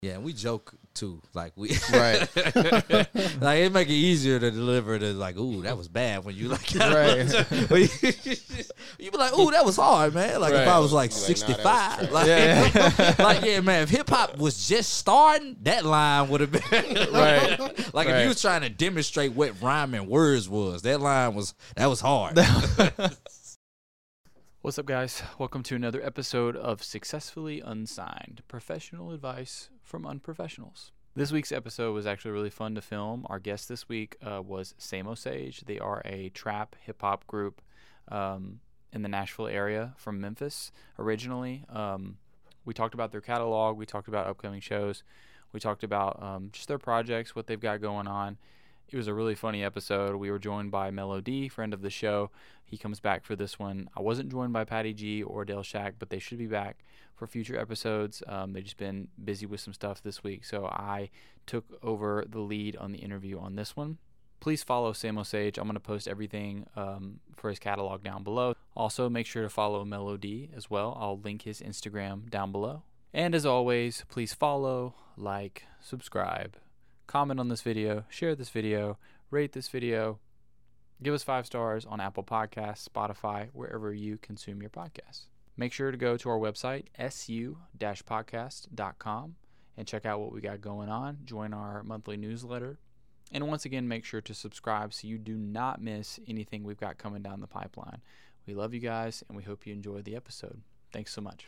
Yeah, and we joke too. Like we Right. like it make it easier to deliver to like, ooh, that was bad when you like Right. you be like, ooh, that was hard, man. Like if I was like 65. Like, like yeah, man, if hip hop was just starting, that line would have been Right. Like if you was trying to demonstrate what rhyming words was, that was hard. What's up, guys? Welcome to another episode of Successfully Unsigned, professional advice from unprofessionals. This week's episode was actually really fun to film. Our guest this week was Samo Sage. They are a trap hip-hop group in the Nashville area from Memphis originally. We talked about their catalog. We talked about upcoming shows. We talked about just their projects, what they've got going on. It was a really funny episode. We were joined by Mello D, friend of the show. He comes back for this one. I wasn't joined by Patty G or Dale Shack, but they should be back for future episodes. They've just been busy with some stuff this week, so I took over the lead on the interview on this one. Please follow Samo Sage. I'm going to post everything for his catalog down below. Also, make sure to follow Mello D as well. I'll link his Instagram down below. And as always, please follow, like, subscribe, comment on this video, share this video, rate this video, give us 5 stars on Apple Podcasts, Spotify, wherever you consume your podcasts. Make sure to go to our website, su-podcast.com, and check out what we got going on. Join our monthly newsletter. And once again, make sure to subscribe so you do not miss anything we've got coming down the pipeline. We love you guys, and we hope you enjoyed the episode. Thanks so much.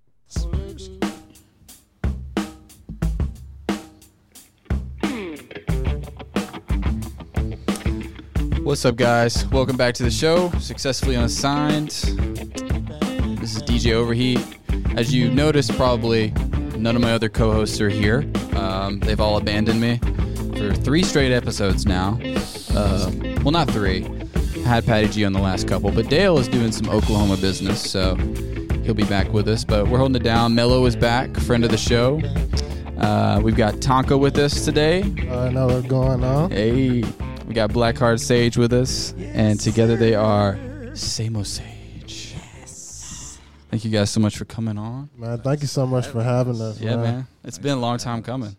What's up, guys? Welcome back to the show, Successfully Unsigned. This is DJ Overheat. As you noticed, probably none of my other co-hosts are here. They've all abandoned me for 3 straight episodes now. Well, not 3. I had Patty G on the last couple, but Dale is doing some Oklahoma business, so he'll be back with us. But we're holding it down. Mello is back, friend of the show. We've got Tonka with us today. I know what's going on. Hey. We got Blackheart Sage with us, and together they are Samo Sage. Yes. Thank you guys so much for coming on. Man, thank you so much for having us. Yeah, man. It's been a long time coming.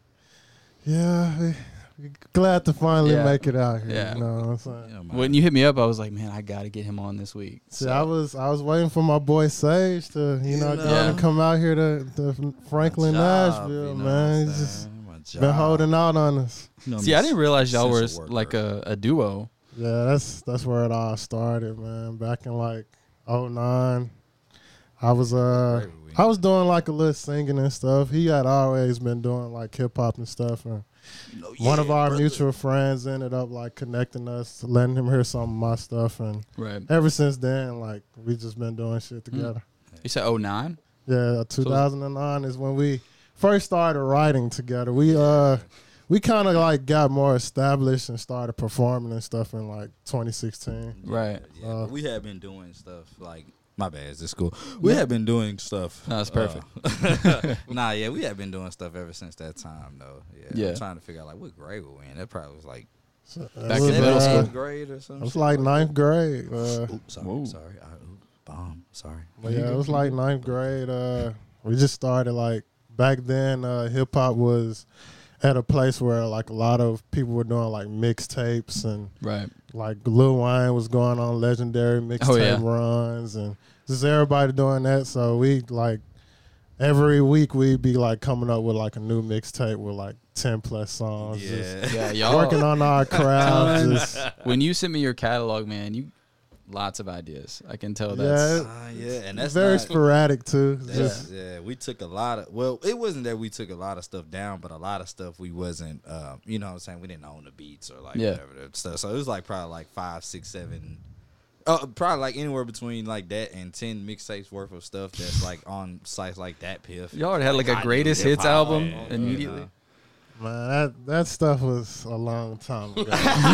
Yeah, we're glad to finally make it out here. Yeah. You know what I'm saying? When you hit me up, I was like, man, I got to get him on this week. See, I was waiting for my boy Sage to, go and come out here to Franklin, Nashville, man. He's just been holding out on us. See, I didn't realize y'all were like a duo. Yeah, that's where it all started, man. Back in like 2009, I was doing like a little singing and stuff. He had always been doing like hip hop and stuff, and one of our mutual friends ended up like connecting us, letting him hear some of my stuff, and ever since then, like we just been doing shit together. You said 2009? Yeah, 2009 is when we first started writing together. We kind of like got more established and started performing and stuff in like 2016. Right. Yeah, we had been doing stuff like, my bad, is this cool? We had been doing stuff. No, that's perfect. We had been doing stuff ever since that time, though. Yeah. I'm trying to figure out like what grade we were in. That probably was like back in middle school. 7th grade or something. It was like 9th grade. Sorry. Bomb. Sorry. But yeah, it was like 9th grade. We just started like back then. Hip hop was at a place where like a lot of people were doing like mixtapes, and like Lil Wayne was going on legendary mixtape runs, and just everybody doing that. So we like every week we'd be like coming up with like a new mixtape with like 10 plus songs. Y'all working on our craft. When you sent me your catalog, man, lots of ideas. I can tell that's and that's very sporadic too. We took a lot of. Well, it wasn't that we took a lot of stuff down, but a lot of stuff we wasn't. You know what I'm saying? We didn't own the beats or like whatever that stuff. So it was like probably like 5, 6, 7. Probably like anywhere between like that and 10 mixtapes worth of stuff that's like on sites like that. Piff. Y'all already had like a greatest hits album immediately. Man, that stuff was a long time ago.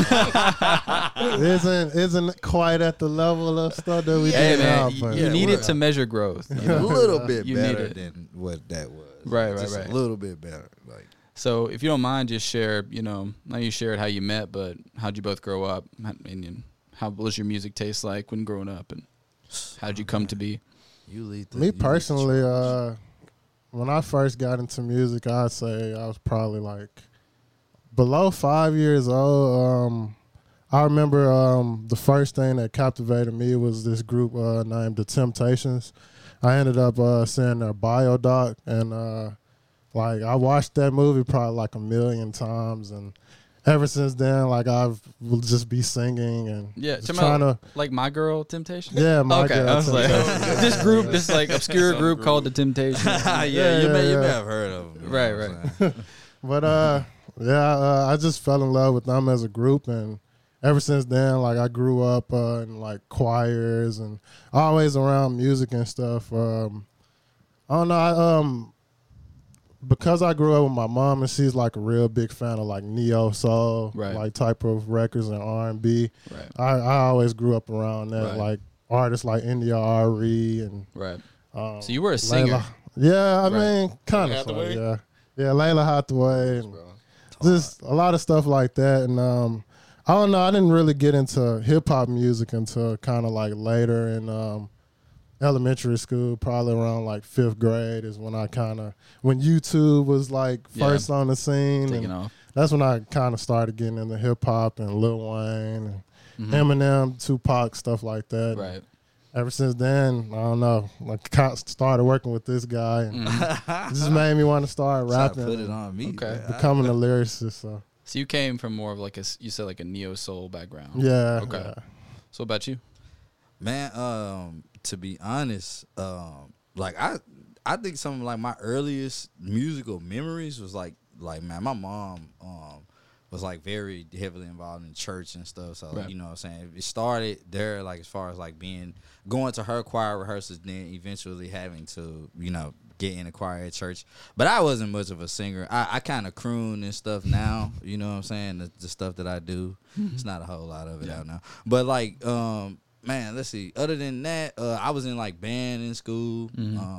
isn't quite at the level of stuff that we do now. You need it to measure growth. A little bit better than what that was. Right. A little bit better. Like, so if you don't mind, just share. Now you shared how you met, but how'd you both grow up? And how was your music taste like when growing up, and how'd you come to be? Me personally, when I first got into music, I'd say I was probably like below 5 years old. I remember the first thing that captivated me was this group named The Temptations. I ended up seeing their biodoc, and like I watched that movie probably like 1,000,000 times, and ever since then, like I will just be singing and trying to like My Girl Temptation. Yeah, My Girl. I was like, this group, this like obscure group called The Temptations. You may have heard of them. Right. But I just fell in love with them as a group, and ever since then, like I grew up in like choirs and always around music and stuff. I don't know. Because I grew up with my mom and she's like a real big fan of like neo soul, like type of records and R&B. Right. I always grew up around that, like artists like India Ari and so you were a singer. Yeah, I mean, kind of. Yeah, Layla Hathaway, and just a lot of stuff like that. And I don't know. I didn't really get into hip hop music until kind of like later in elementary school, probably around like 5th grade is when when YouTube was like first on the scene. Taking off. That's when I kind of started getting into hip hop and Lil Wayne and Eminem, Tupac, stuff like that. Right. Ever since then, I don't know, like started working with this guy and it just made me want to start rapping. Put it on me. Okay. Becoming a lyricist. So you came from more of like you said like a neo soul background. Yeah. Okay. Yeah. So what about you? Man, to be honest, like I think some of like my earliest musical memories was like man, my mom was like very heavily involved in church and stuff. So you know what I'm saying, it started there, like as far as like going to her choir rehearsals, then eventually having to, you know, get in a choir at church. But I wasn't much of a singer. I kind of croon and stuff now, you know what I'm saying, the stuff that I do. It's not a whole lot of it out now. But like man, let's see. Other than that, I was in like band in school.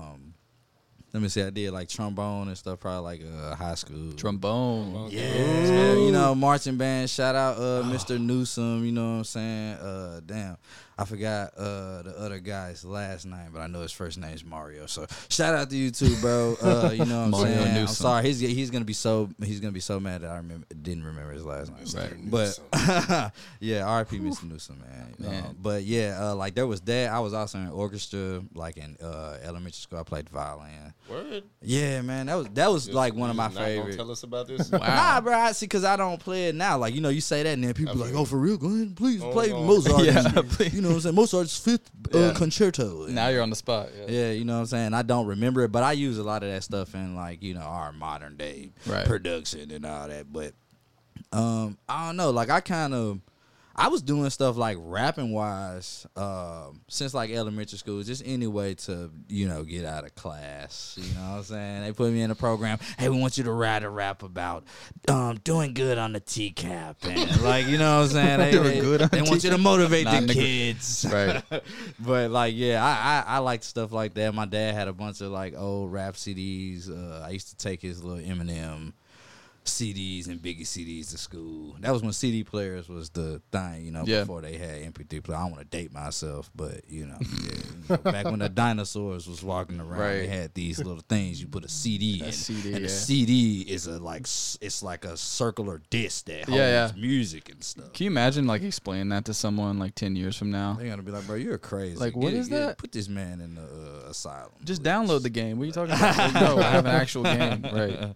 Let me see. I did like trombone and stuff, probably like high school. Trombone. Yeah. You know, marching band. Shout out Mr. Newsome. You know what I'm saying? Damn. I forgot the other guy's last name, but I know his first name is Mario. So shout out to you too, bro. You know what I'm saying? Newsome. I'm sorry. He's gonna be so mad that I didn't remember his last name. Right. But yeah, R.I.P. Mr. Newsome, man. But yeah, like there was that. I was also in orchestra, like in elementary school. I played the violin. Word. Yeah, man. That was like one of my favorites. Tell us about this. Wow. Nah, bro. I see, because I don't play it now. Like, you know, you say that and then people like, oh, for real? Go ahead, please play Mozart. Please. You know what I'm saying? Mozart's 5th concerto. Now you're on the spot. Yeah, you know what I'm saying? I don't remember it, but I use a lot of that stuff in, like, you know, our modern day production and all that. But I don't know. Like, I was doing stuff like rapping wise since like elementary school, just any way to, you know, get out of class. You know what I'm saying? They put me in a program. Hey, we want you to write a rap about doing good on the TCAP. And like, you know what I'm saying? They want you to motivate the kids. Right. But like, yeah, I like stuff like that. My dad had a bunch of like old rap CDs. I used to take his little Eminem CDs and Biggie CDs to school. That was when CD players was the thing, you know, before they had MP3 player. I don't want to date myself, but you know, back when the dinosaurs was walking around, they had these little things you put a CD in, and the CD is it's like a circular disc that holds music and stuff. Can you imagine like explaining that to someone like 10 years from now? They're gonna be like, bro, you're crazy. Like, what is that? Put this man in the asylum. Just download the game. What are you talking about? Like, no, I have an actual game. Right.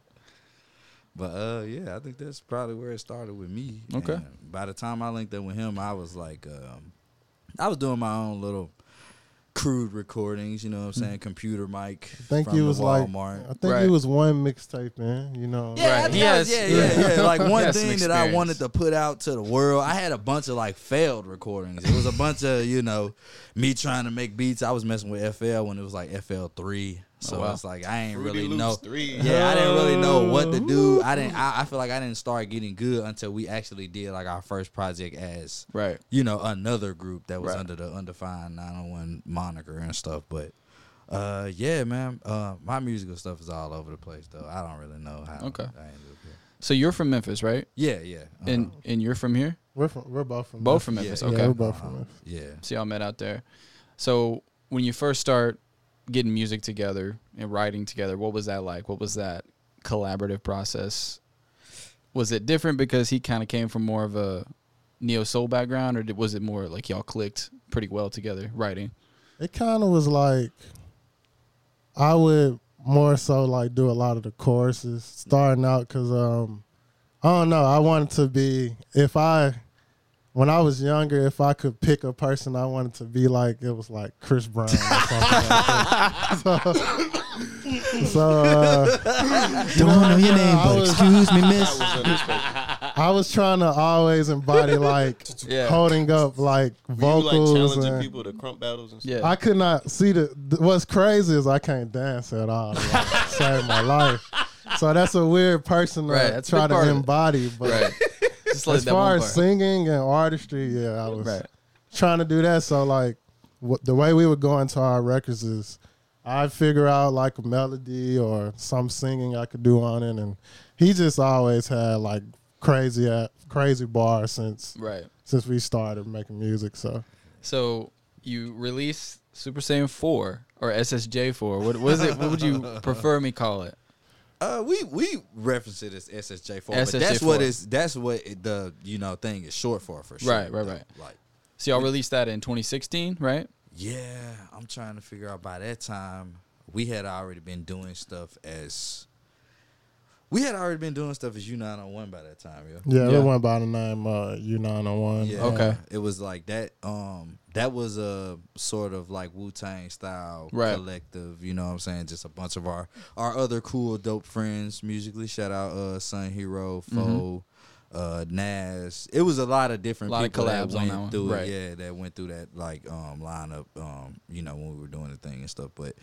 But yeah, I think that's probably where it started with me. Okay. And by the time I linked up with him, I was like, I was doing my own little crude recordings, you know what I'm saying, computer mic. I think he was Walmart. I think he was one mixtape, man, you know. Yeah, yeah. Like one thing that I wanted to put out to the world, I had a bunch of like failed recordings. It was a bunch of, you know, me trying to make beats. I was messing with FL when it was like FL3. So it's like I ain't really know. I didn't really know what to do. I feel like I didn't start getting good until we actually did like our first project as you know, another group that was under the Undefined 901 moniker and stuff. But yeah, man, my musical stuff is all over the place though. I don't really know how. Okay. So you're from Memphis, right? Yeah. And you're from here? We're both from Memphis. Yeah, okay. we're both from Memphis. Yeah. So y'all met out there. So when you first start getting music together and writing together, what was that like? What was that collaborative process? Was it different because he kind of came from more of a neo soul background, or was it more like y'all clicked pretty well together writing? It kind of was like I would more so like do a lot of the choruses starting out because I don't know, I wanted to be, when I was younger, if I could pick a person I wanted to be like, it was like Chris Brown or something like that. Don't know your name, but excuse me, miss. I was trying to always embody like holding up like vocals. Were you like challenging people to crump battles and stuff? Yeah. I could not see what's crazy is I can't dance at all. Like, save my life. So that's a weird person to try to embody. But Just like as far as singing and artistry, I was trying to do that. So like the way we would go into our records is I'd figure out like a melody or some singing I could do on it, and he just always had like crazy bars since we started making music. So you released Super Saiyan 4 or SSJ 4. What was it? What would you prefer me call it? We reference it as SSJ4, but that's what the thing is short for sure. Right. Like, so y'all released that in 2016, right? Yeah, I'm trying to figure out by that time we had already been doing stuff as U901 by that time, Yeah, it went by the name U901. Yeah, okay. It was like that. That was a sort of like Wu-Tang style collective. You know what I'm saying? Just a bunch of our other cool, dope friends musically. Shout out Sun Hero, Foe, Nas. It was a lot of different people that went through it. Yeah, that went through that like lineup. When we were doing the thing and stuff. But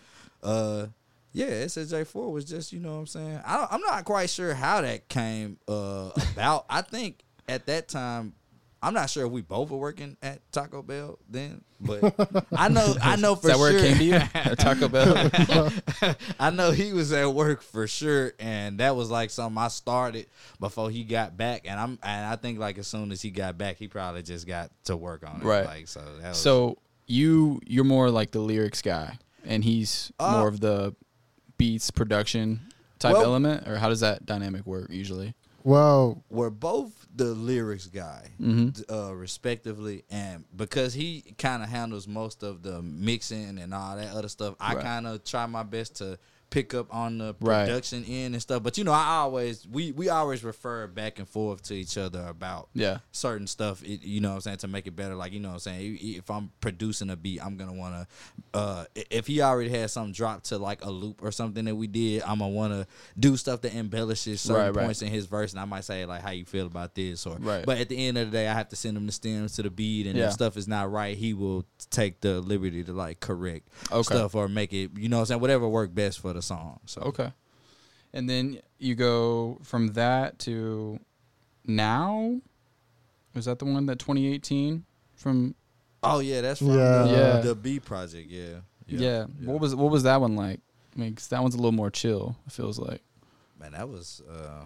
SSJ4 was just, you know what I'm saying? I'm not quite sure how that came about. I think at that time, I'm not sure if we both were working at Taco Bell then, but I know for sure. Is that where it came to you? At Taco Bell? I know he was at work for sure, and that was like something I started before he got back, and I think like as soon as he got back, he probably just got to work on it. Right. Like so you're more like the lyrics guy, and he's more of the beats production type element, or how does that dynamic work usually? Well, we're both the lyrics guy, respectively, and because he kind of handles most of the mixing and all that other stuff, I kind of try my best to pick up on the production end and stuff. But we always refer back and forth to each other about certain stuff. You know what I'm saying, to make it better. Like, you know what I'm saying, if I'm producing a beat, I'm gonna want to if he already had something dropped to like a loop or something that we did, I'm gonna want to do stuff that embellishes certain points in his verse, and I might say like, how you feel about this, or but at the end of the day, I have to send him the stems to the beat, and if stuff is not right, he will take the liberty to like correct stuff or make it, you know what I'm saying, whatever worked best for the song. So okay. And then you go from that to now. Was that the one that 2018 from? Oh yeah, that's from the B project. Yeah. What was that one like? I mean, 'cause that one's a little more chill. It feels like. Man, that was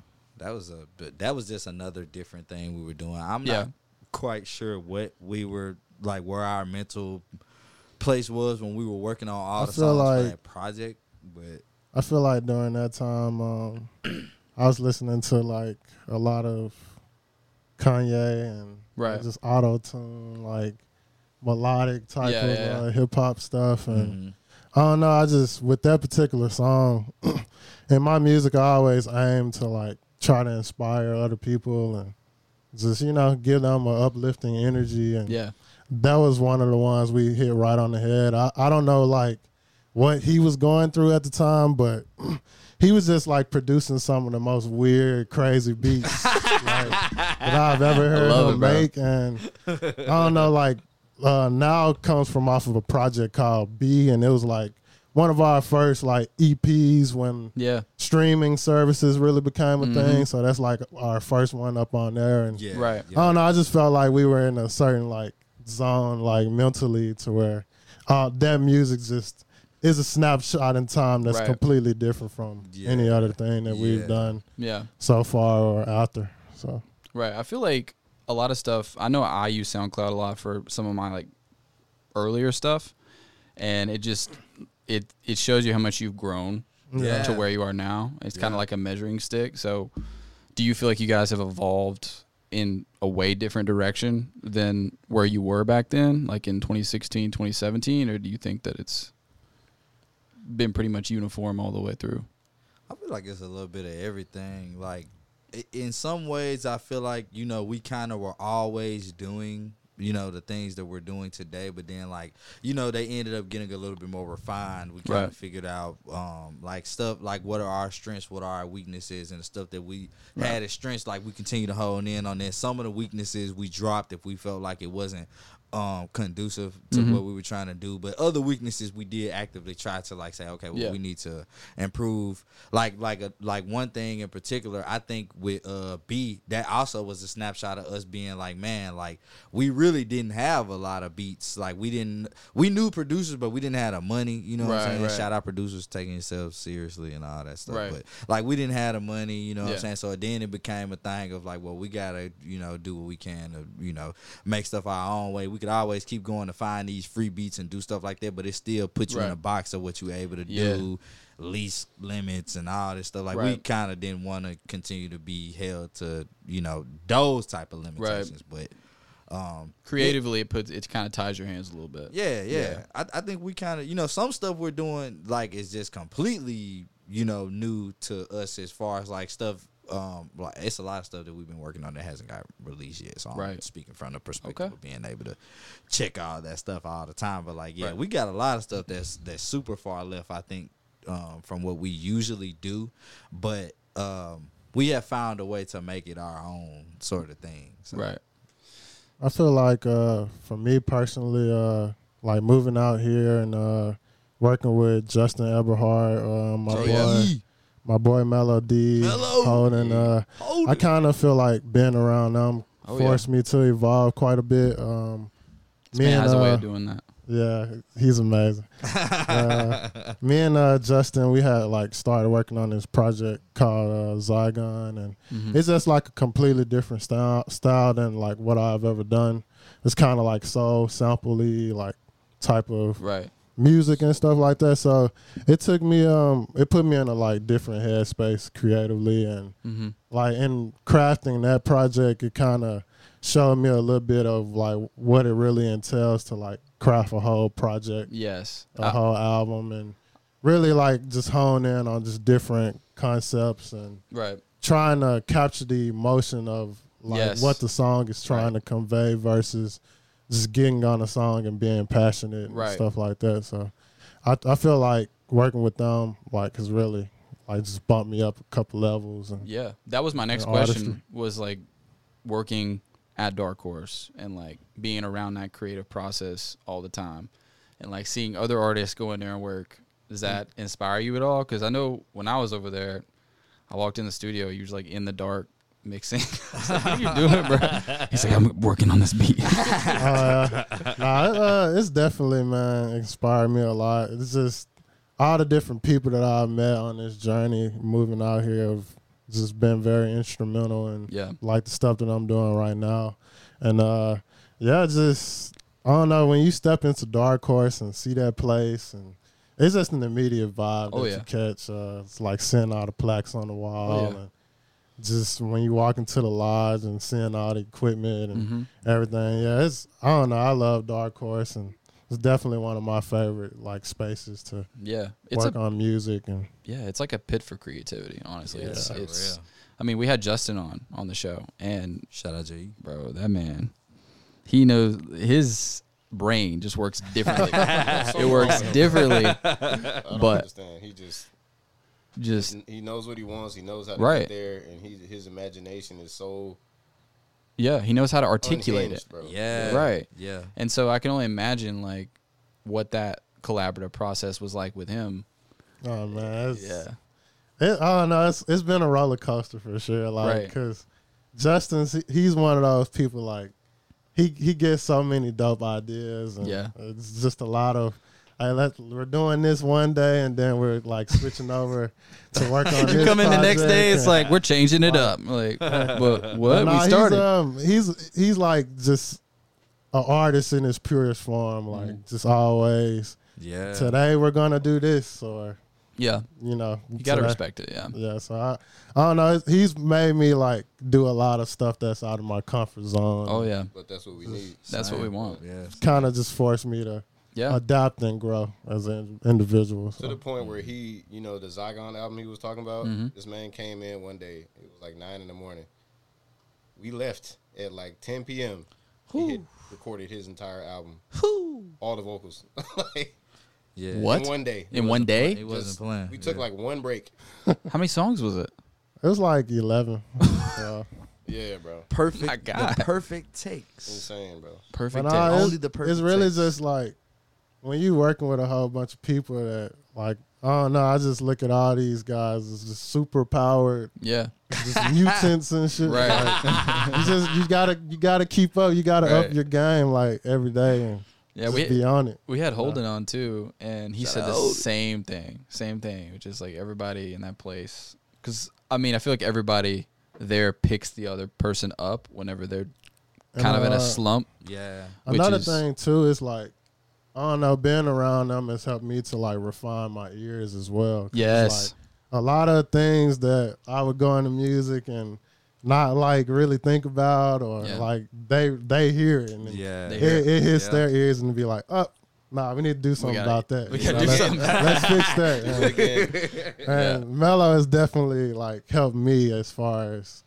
just another different thing we were doing. I'm not quite sure what we were like, where our mental place was when we were working on all the songs for that project, but. I feel like during that time, I was listening to like a lot of Kanye and just auto-tune, like melodic type of hip hop stuff. And I don't know, I just, with that particular song, in my music, I always aim to like try to inspire other people and just, give them an uplifting energy. And that was one of the ones we hit right on the head. I don't know, like, what he was going through at the time, but he was just like producing some of the most weird, crazy beats that I've ever heard him make. And I don't know, like Now comes from off of a project called B, and it was like one of our first like EPs when streaming services really became a thing. So that's like our first one up on there. And I don't know, I just felt like we were in a certain like zone, like mentally, to where that music just is a snapshot in time that's completely different from any other thing that we've done so far or after. So I feel like a lot of stuff, I know I use SoundCloud a lot for some of my like earlier stuff, and it just it shows you how much you've grown to where you are now. It's kind of like a measuring stick. So do you feel like you guys have evolved in a way different direction than where you were back then, like in 2016, 2017, or do you think that it's been pretty much uniform all the way through? I feel like it's a little bit of everything. Like, in some ways, I feel like, you know, we kind of were always doing, you know, the things that we're doing today, but then, like, you know, they ended up getting a little bit more refined. We kind of figured out, like, stuff, like, what are our strengths, what are our weaknesses, and the stuff that we had as strengths, like, we continue to hone in on that. Some of the weaknesses we dropped if we felt like it wasn't conducive to what we were trying to do, but other weaknesses we did actively try to, like, say, okay, well, we need to improve. Like one thing in particular, I think with B, that also was a snapshot of us being like, man, like, we really didn't have a lot of beats. Like, we knew producers, but we didn't have the money. You know what I'm saying? Shout out producers taking themselves seriously and all that stuff. But like, we didn't have the money. You know what I'm saying? So then it became a thing of like, well, we gotta, you know, do what we can to, you know, make stuff our own way. We could always keep going to find these free beats and do stuff like that, but it still puts you in a box of what you're able to do, lease limits and all this stuff. Like, we kind of didn't want to continue to be held to, you know, those type of limitations. But creatively, it kind of ties your hands a little bit. Yeah. I think we kind of, you know, some stuff we're doing, like, is just completely, you know, new to us as far as, like, stuff. Like, it's a lot of stuff that we've been working on that hasn't got released yet. So I'm speaking from the perspective of being able to check all that stuff all the time. But like, we got a lot of stuff that's super far left, I think, from what we usually do. But we have found a way to make it our own sort of thing. So. I feel like for me personally, like moving out here and working with Justin Eberhard, my boy Mellow D, Holden. I kind of feel like being around them forced me to evolve quite a bit. Me has a way of doing that. Yeah, he's amazing. Me and Justin, we had like started working on this project called Zygon, and it's just like a completely different style than like what I've ever done. It's kind of like soul sample-y, like type of music and stuff like that. So it took me it put me in a like different headspace creatively, and like in crafting that project, it kind of showed me a little bit of like what it really entails to like craft a whole project, a whole album, and really like just hone in on just different concepts and trying to capture the emotion of like what the song is trying to convey versus just getting on a song and being passionate and stuff like that. So I feel like working with them like has really like just bumped me up a couple levels. And that was my next question, was like working at Dark Horse and like being around that creative process all the time and like seeing other artists go in there and work. Does that inspire you at all? Because I know when I was over there, I walked in the studio, you was like in the dark mixing. I was like, what are you doing, bro? He's like, I'm working on this beat. It's definitely, man, inspired me a lot. It's just all the different people that I've met on this journey moving out here have just been very instrumental in like the stuff that I'm doing right now. And just I don't know, when you step into Dark Horse and see that place, and it's just an immediate vibe that you catch. It's like seeing all the plaques on the wall and just when you walk into the lodge and seeing all the equipment and everything. It's, I don't know, I love Dark Horse, and it's definitely one of my favorite like spaces to work on music. And it's like a pit for creativity, honestly. It's I mean, we had Justin on the show, and shout out J, bro, that man, he knows his brain just works differently. It works differently. I don't understand. He just he knows what he wants. He knows how to get there, and his imagination is so. Yeah, he knows how to articulate it. Bro. Yeah. And so I can only imagine like what that collaborative process was like with him. Oh man, I don't know. It's been a roller coaster for sure. Like, because Justin's he's one of those people like he gets so many dope ideas, and it's just a lot of. We're doing this one day, and then we're like switching over to work on this. You come in the next day, it's like we're changing it up. Like, but what? We started. He's like just an artist in his purest form. Like, just always Yeah. Today we're gonna do this, or you gotta respect it. Yeah. So I don't know. He's made me like do a lot of stuff that's out of my comfort zone. Oh yeah. But that's what we need. That's what we want. Yeah. Kind of just forced me to adapt and grow as an individual. To the point where he, the Zygon album he was talking about, this man came in one day. It was like 9 a.m. We left at like 10 p.m. He had recorded his entire album. All the vocals. Yeah. What? In one day. In one day? He wasn't playing. We took like one break. How many songs was it? It was like 11. Yeah, bro. Perfect. My God. The perfect takes. Insane, bro. Perfect. Only the perfect. It's really takes. just like when you working with a whole bunch of people that like, oh no, I just look at all these guys as just super powered, just mutants and shit. Right. Like, you gotta keep up. You gotta up your game like every day and just be on it. We had Holden on too, and he said the same thing, which is like everybody in that place. Because I mean, I feel like everybody there picks the other person up whenever they're kind of in a slump. Yeah. Another thing too is like, I don't know, being around them has helped me to like refine my ears as well. Yes. Like, a lot of things that I would go into music and not like really think about or like they hear it and it hits their ears and be like, oh, nah, we need to do something about that. We gotta do something. Let's fix that. And Mello has definitely like helped me as far as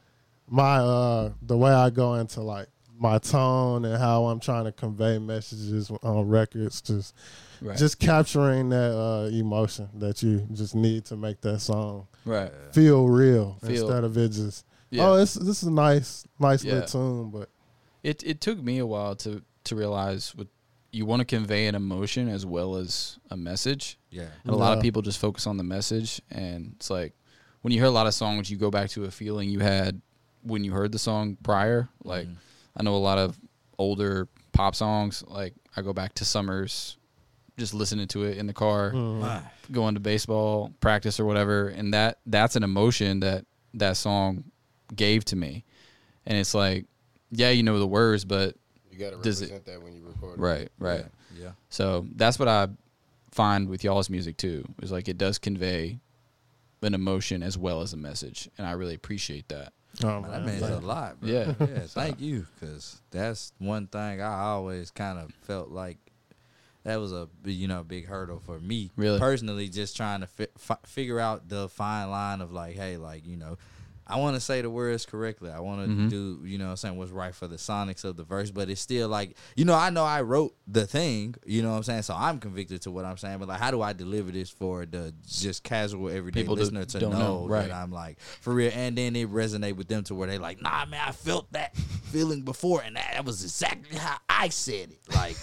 my the way I go into like my tone and how I'm trying to convey messages on records, just capturing that emotion that you just need to make that song feel real instead of it just this is a nice little tune. But it took me a while to realize you want to convey an emotion as well as a message. Yeah, and a lot of people just focus on the message, and it's like when you hear a lot of songs, you go back to a feeling you had when you heard the song prior. Like I know a lot of older pop songs. Like I go back to Summers, just listening to it in the car, going to baseball practice or whatever, and that's an emotion that song gave to me. And it's like, yeah, you know the words, but you got to represent that when you record it. Right. Yeah. So that's what I find with y'all's music too. Is like it does convey an emotion as well as a message, and I really appreciate that. Oh, man, that means a lot, bro. Yeah. Thank you, because that's one thing I always kind of felt like that was a big hurdle for me, really personally, just trying to figure out the fine line of like, hey, like I want to say the words correctly. I want to do, what's right for the sonics of the verse. But it's still like, I know I wrote the thing, so I'm convicted to what I'm saying. But like, how do I deliver this for the just casual everyday listener to know that I'm like, for real? And then it resonate with them to where they like, nah, man, I felt that feeling before. And that was exactly how I said it. Like,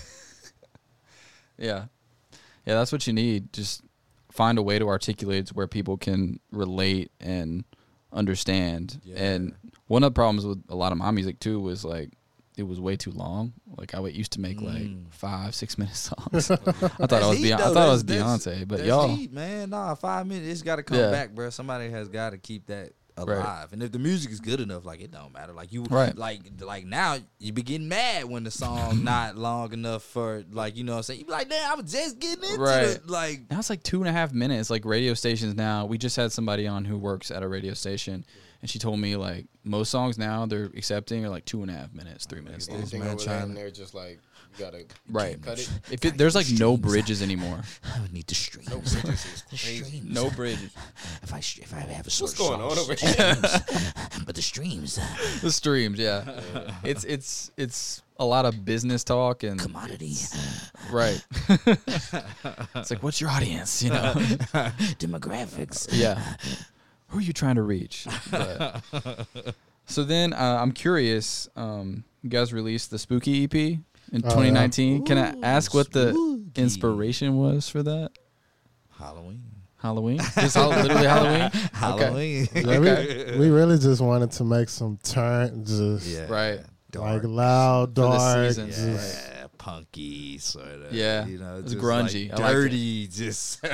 yeah, that's what you need. Just find a way to articulate where people can relate and understand. And one of the problems with a lot of my music too was like it was way too long. Like I used to make like 5-6 minute songs. I thought I was Beyonce, but y'all, heat, man, 5 minutes. It's got to come back, bro. Somebody has got to keep that alive. And if the music is good enough, like it don't matter. Like you, like now you be getting mad when the song not long enough for like you what I'm saying. You be like, damn, I was just getting into it. Like now it's like 2.5 minutes. Like radio stations now. We just had somebody on who works at a radio station, and she told me like most songs now they're accepting are like 2.5 minutes, 3 minutes. Anything over there and they're just like. You gotta cut it. If there's like no bridges anymore, I would need the streams. No bridges is crazy. No bridges. If I have a source, what's going on over here? But the streams. The streams, yeah. It's a lot of business talk and commodity. Right. It's like, what's your audience? Demographics. Yeah. Who are you trying to reach? But, so then I'm curious. You guys released the Spooky EP in 2019. Can I ask what the inspiration was for that? Halloween? Just literally Halloween? Halloween. Okay. Yeah, we really just wanted to make some turn, like loud, dark, punky sort of. Yeah, you know, it's just grungy, like dirty. Just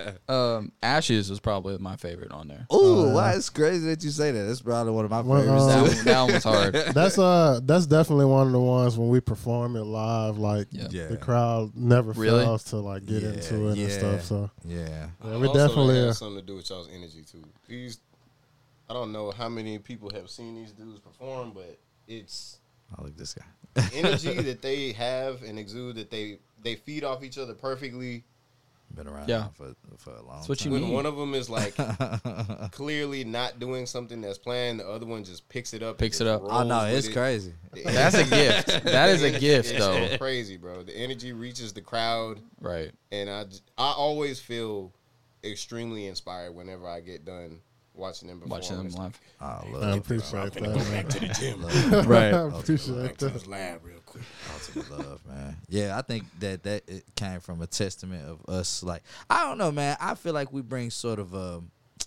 Ashes was probably my favorite on there. ooh, wow, it's crazy that you say that. That's probably one of my favorites. That one was hard. That's definitely one of the ones when we perform it live. Like the crowd never fails to like get into it and stuff. So yeah, we definitely has something to do with y'all's energy too. I don't know how many people have seen these dudes perform, but it's look at this guy. energy that they have and exude that they feed off each other perfectly. Been around for a long That's what time. you When need. one of them is like clearly not doing something that's planned, the other one just picks it up. Oh no, it's crazy. That's a gift. That is a gift, though. It's crazy, bro. The energy reaches the crowd, Right. and I always feel extremely inspired whenever I get done watching them perform. Watching them live. I I love appreciate that. Back to the gym. Right. I appreciate Back to that. this lab real quick. ultimate love, man. Yeah, I think that it came from a testament of us. Like, I don't know, man. I feel like we bring sort of a,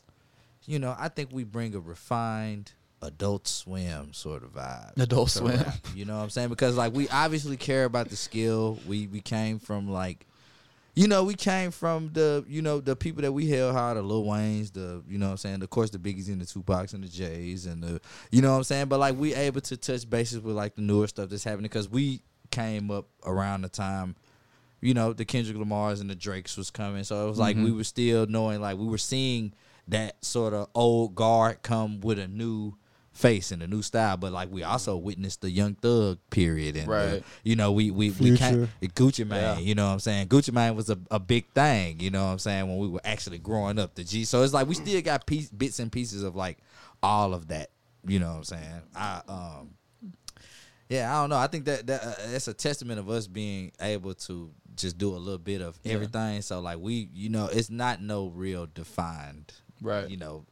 I think we bring a refined Adult Swim sort of vibe. Adult to Swim. rap, you know what I'm saying? Because like we obviously care about the skill. We came from like. We came from the people that we held high, the Lil Waynes, what I'm saying, of course, the Biggies and the Tupacs and the Jays and the, what I'm saying? But, like, we able to touch bases with, like, the newer stuff that's happening because we came up around the time, the Kendrick Lamars and the Drakes was coming. So it was like we were still knowing, like, we were seeing that sort of old guard come with a new face and a new style, but like we also witnessed the Young Thug period, and right. We can't Gucci Mane, you know what I'm saying? Gucci Mane was a big thing, you know what I'm saying, when we were actually growing up. So it's like we still got bits and pieces of like all of that, you know what I'm saying? I don't know. I think that's a testament of us being able to just do a little bit of everything. So like we, it's not no real defined, right?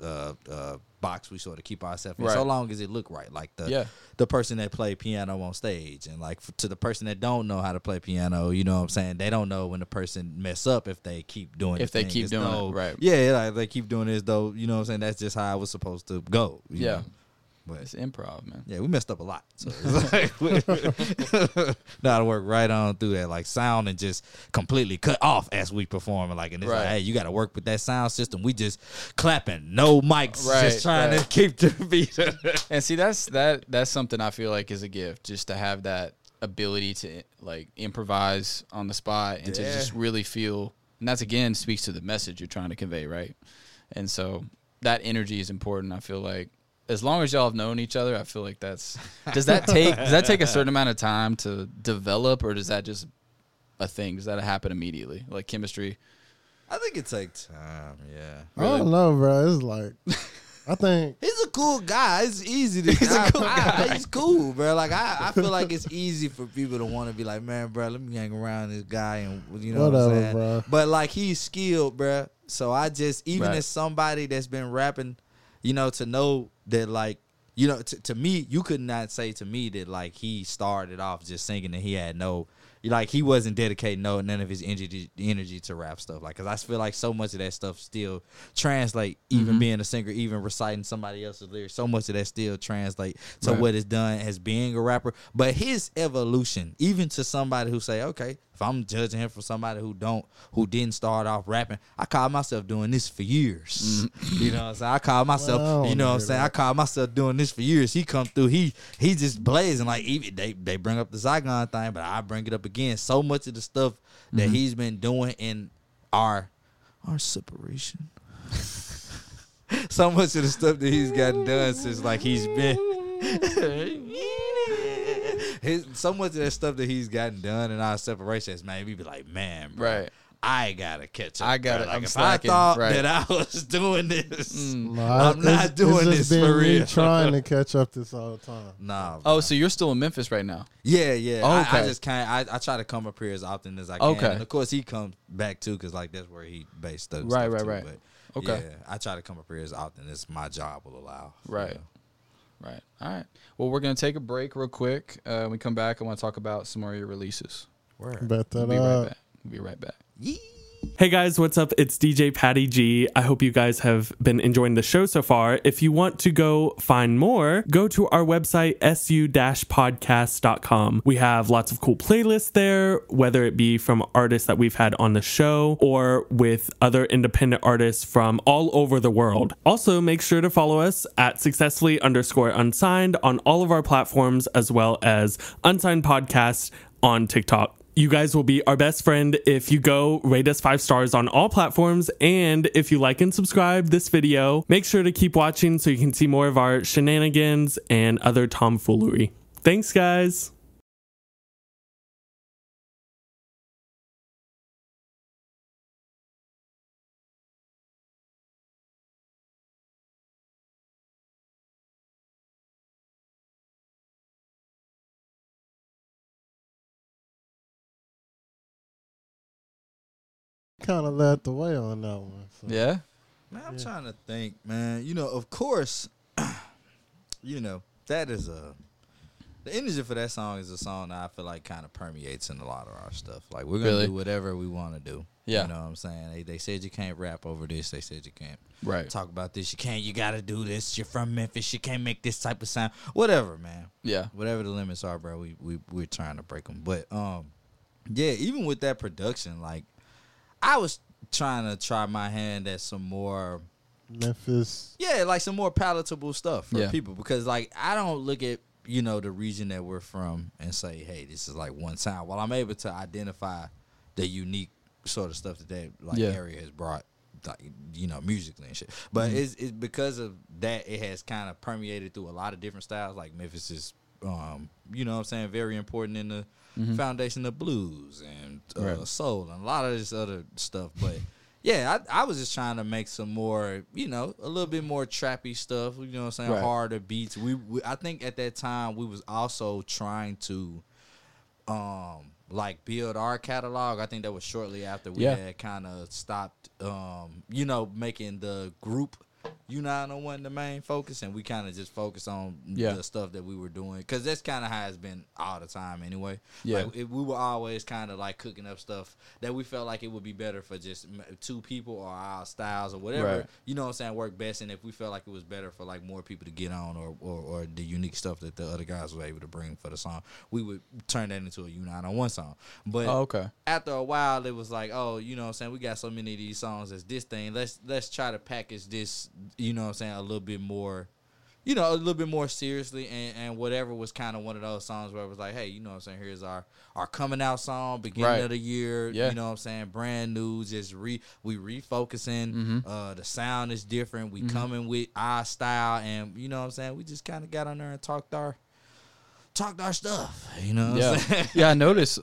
Box we sort of keep ourselves in, right. so long as it look right, like the person that play piano on stage, and like to the person that don't know how to play piano, you know what I'm saying, they don't know when the person mess up if they keep doing it, right? Like they keep doing this though, you know what I'm saying, that's just how it was supposed to go, you know? But it's improv, man. Yeah, we messed up a lot. So it's like know how to work right on through that, like sound and just completely cut off as we perform. And it's like, hey, you got to work with that sound system. We just clapping, no mics, just trying to keep the beat. And see, that's something I feel like is a gift, just to have that ability to like improvise on the spot and to just really feel. And that's again speaks to the message you're trying to convey, right? And so that energy is important. I feel like. As long as y'all have known each other, I feel like does that take a certain amount of time to develop, or does that just a thing? Does that happen immediately, like chemistry? I think it takes time. Yeah, really? I don't know, bro. It's like I think he's a cool guy. It's easy to. He's cool, bro. Like I feel like it's easy for people to want to be like, man, bro, let me hang around this guy, and whatever, what I'm saying. Bro. But like he's skilled, bro. So I just as somebody that's been rapping. To know that, like, to me, you could not say to me that, like, he started off just singing and he had he wasn't dedicating none of his energy to rap stuff. Like, because I feel like so much of that stuff still translate, even being a singer, even reciting somebody else's lyrics, so much of that still translate to what is done as being a rapper. But his evolution, even to somebody who say, okay, if I'm judging him for somebody who didn't start off rapping, I call myself doing this for years. You know what I'm saying? I call myself, I call myself doing this for years. He come through, he just blazing. Like, even they bring up the Zygon thing, but I bring it up again. So much of the stuff that he's been doing in our separation. So much of the stuff that he's gotten done since, like, he's been... so much of that stuff that he's gotten done in our separation has made me be like, man, bro, I gotta catch up. Like, if I thought that I was doing this, I'm not doing this been for real. Me trying to catch up this whole time. Nah. Oh, so you're still in Memphis right now? Yeah. Oh, okay. I just can't. I try to come up here as often as I can. Okay. And of course, he comes back too, because like that's where he based stuff. Right. But okay. Yeah, I try to come up here as often as my job will allow. Right. Right. All right. Well, we're going to take a break real quick. When we come back, I want to talk about some more of your releases. Word. Bet that We'll be right back. Yee. Hey guys, what's up? It's DJ Patty G. I hope you guys have been enjoying the show so far. If you want to go find more, go to our website, su-podcast.com. We have lots of cool playlists there, whether it be from artists that we've had on the show or with other independent artists from all over the world. Also, make sure to follow us at successfully_unsigned on all of our platforms, as well as Unsigned Podcast on TikTok. You guys will be our best friend if you go rate us 5 stars on all platforms. And if you like and subscribe this video, make sure to keep watching so you can see more of our shenanigans and other tomfoolery. Thanks, guys. Kind of led the way on that one. So. Yeah. Man, I'm trying to think, man. You know, of course, you know, that is the energy for that song is a song that I feel like kind of permeates in a lot of our stuff. Like, we're going to do whatever we want to do. Yeah. You know what I'm saying? They said you can't rap over this. They said you can't talk about this. You got to do this. You're from Memphis. You can't make this type of sound. Whatever, man. Yeah. Whatever the limits are, bro, we're trying to break them. But, yeah, even with that production, like, I was trying to my hand at some more Memphis. Yeah, like some more palatable stuff for people. Because, like, I don't look at, you know, the region that we're from and say, hey, this is like one sound. While I'm able to identify the unique sort of stuff that area has brought, like, you know, musically and shit. But it's because of that, it has kind of permeated through a lot of different styles. Like, Memphis is, you know what I'm saying, very important in the foundation of blues and soul and a lot of this other stuff. But yeah, I was just trying to make some more, you know, a little bit more trappy stuff, you know what I'm saying, harder beats. We I think at that time we was also trying to like build our catalog. I think that was shortly after we had kind of stopped you know, making the group U901 the main focus, and we kind of just focus on the stuff that we were doing, because that's kind of how it's been all the time anyway. Like, we were always kind of like cooking up stuff that we felt like it would be better for just 2 people or our styles or whatever, you know what I'm saying, work best. And if we felt like it was better for like more people to get on or the unique stuff that the other guys were able to bring for the song, we would turn that into a U901 song. But after a while, it was like, oh, you know what I'm saying, we got so many of these songs as this thing, let's try to package this, you know what I'm saying, a little bit more, you know, a little bit more seriously, and whatever was kind of one of those songs where it was like, hey, you know what I'm saying, here's our coming out song, beginning of the year, you know what I'm saying, brand new, just we refocusing, the sound is different, we coming with our style, and you know what I'm saying, we just kind of got on there and talked our stuff, you know what I'm saying? Yeah, I noticed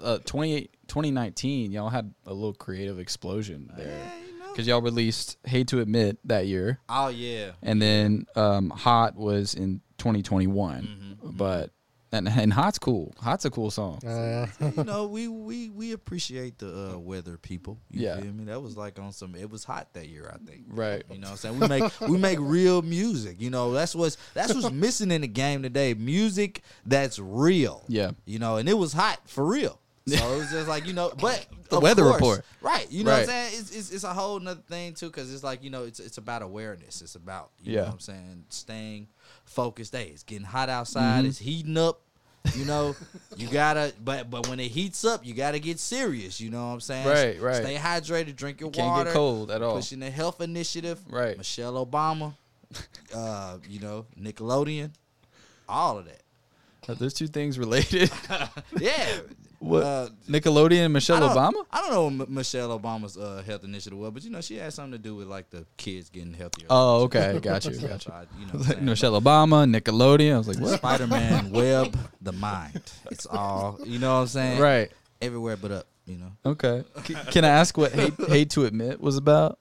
2019, y'all had a little creative explosion there. Because y'all released Hate to Admit that year. Oh, yeah. And then Hot was in 2021. But and Hot's cool. Hot's a cool song. You know, we appreciate the weather, people. You feel me? That was like on some, it was hot that year, I think. Right. You know what I'm saying? We make real music. You know, that's what's missing in the game today. Music that's real. Yeah. You know, and it was hot for real. So it was just like, you know, but the weather report, right? You know what I'm saying? It's a whole nother thing too, because it's like, you know, it's about awareness. It's about, you know what I'm saying, staying focused. Hey, it's getting hot outside. It's heating up. You know, you gotta, but when it heats up, you gotta get serious. You know what I'm saying? Right. Stay hydrated. Drink your Can't water. Get cold at all. Pushing the health initiative. Right. Michelle Obama. You know, Nickelodeon. All of that. Are those two things related? Yeah. What, Nickelodeon and Michelle Obama? I don't know what Michelle Obama's health initiative was, but you know, she had something to do with like the kids getting healthier. Oh, okay, got you. Michelle Obama, Nickelodeon. I was like, what? Spider-Man, Web, the mind. It's all, you know what I'm saying? Right. Everywhere but up, you know. Okay. Can I ask what Hate to Admit was about?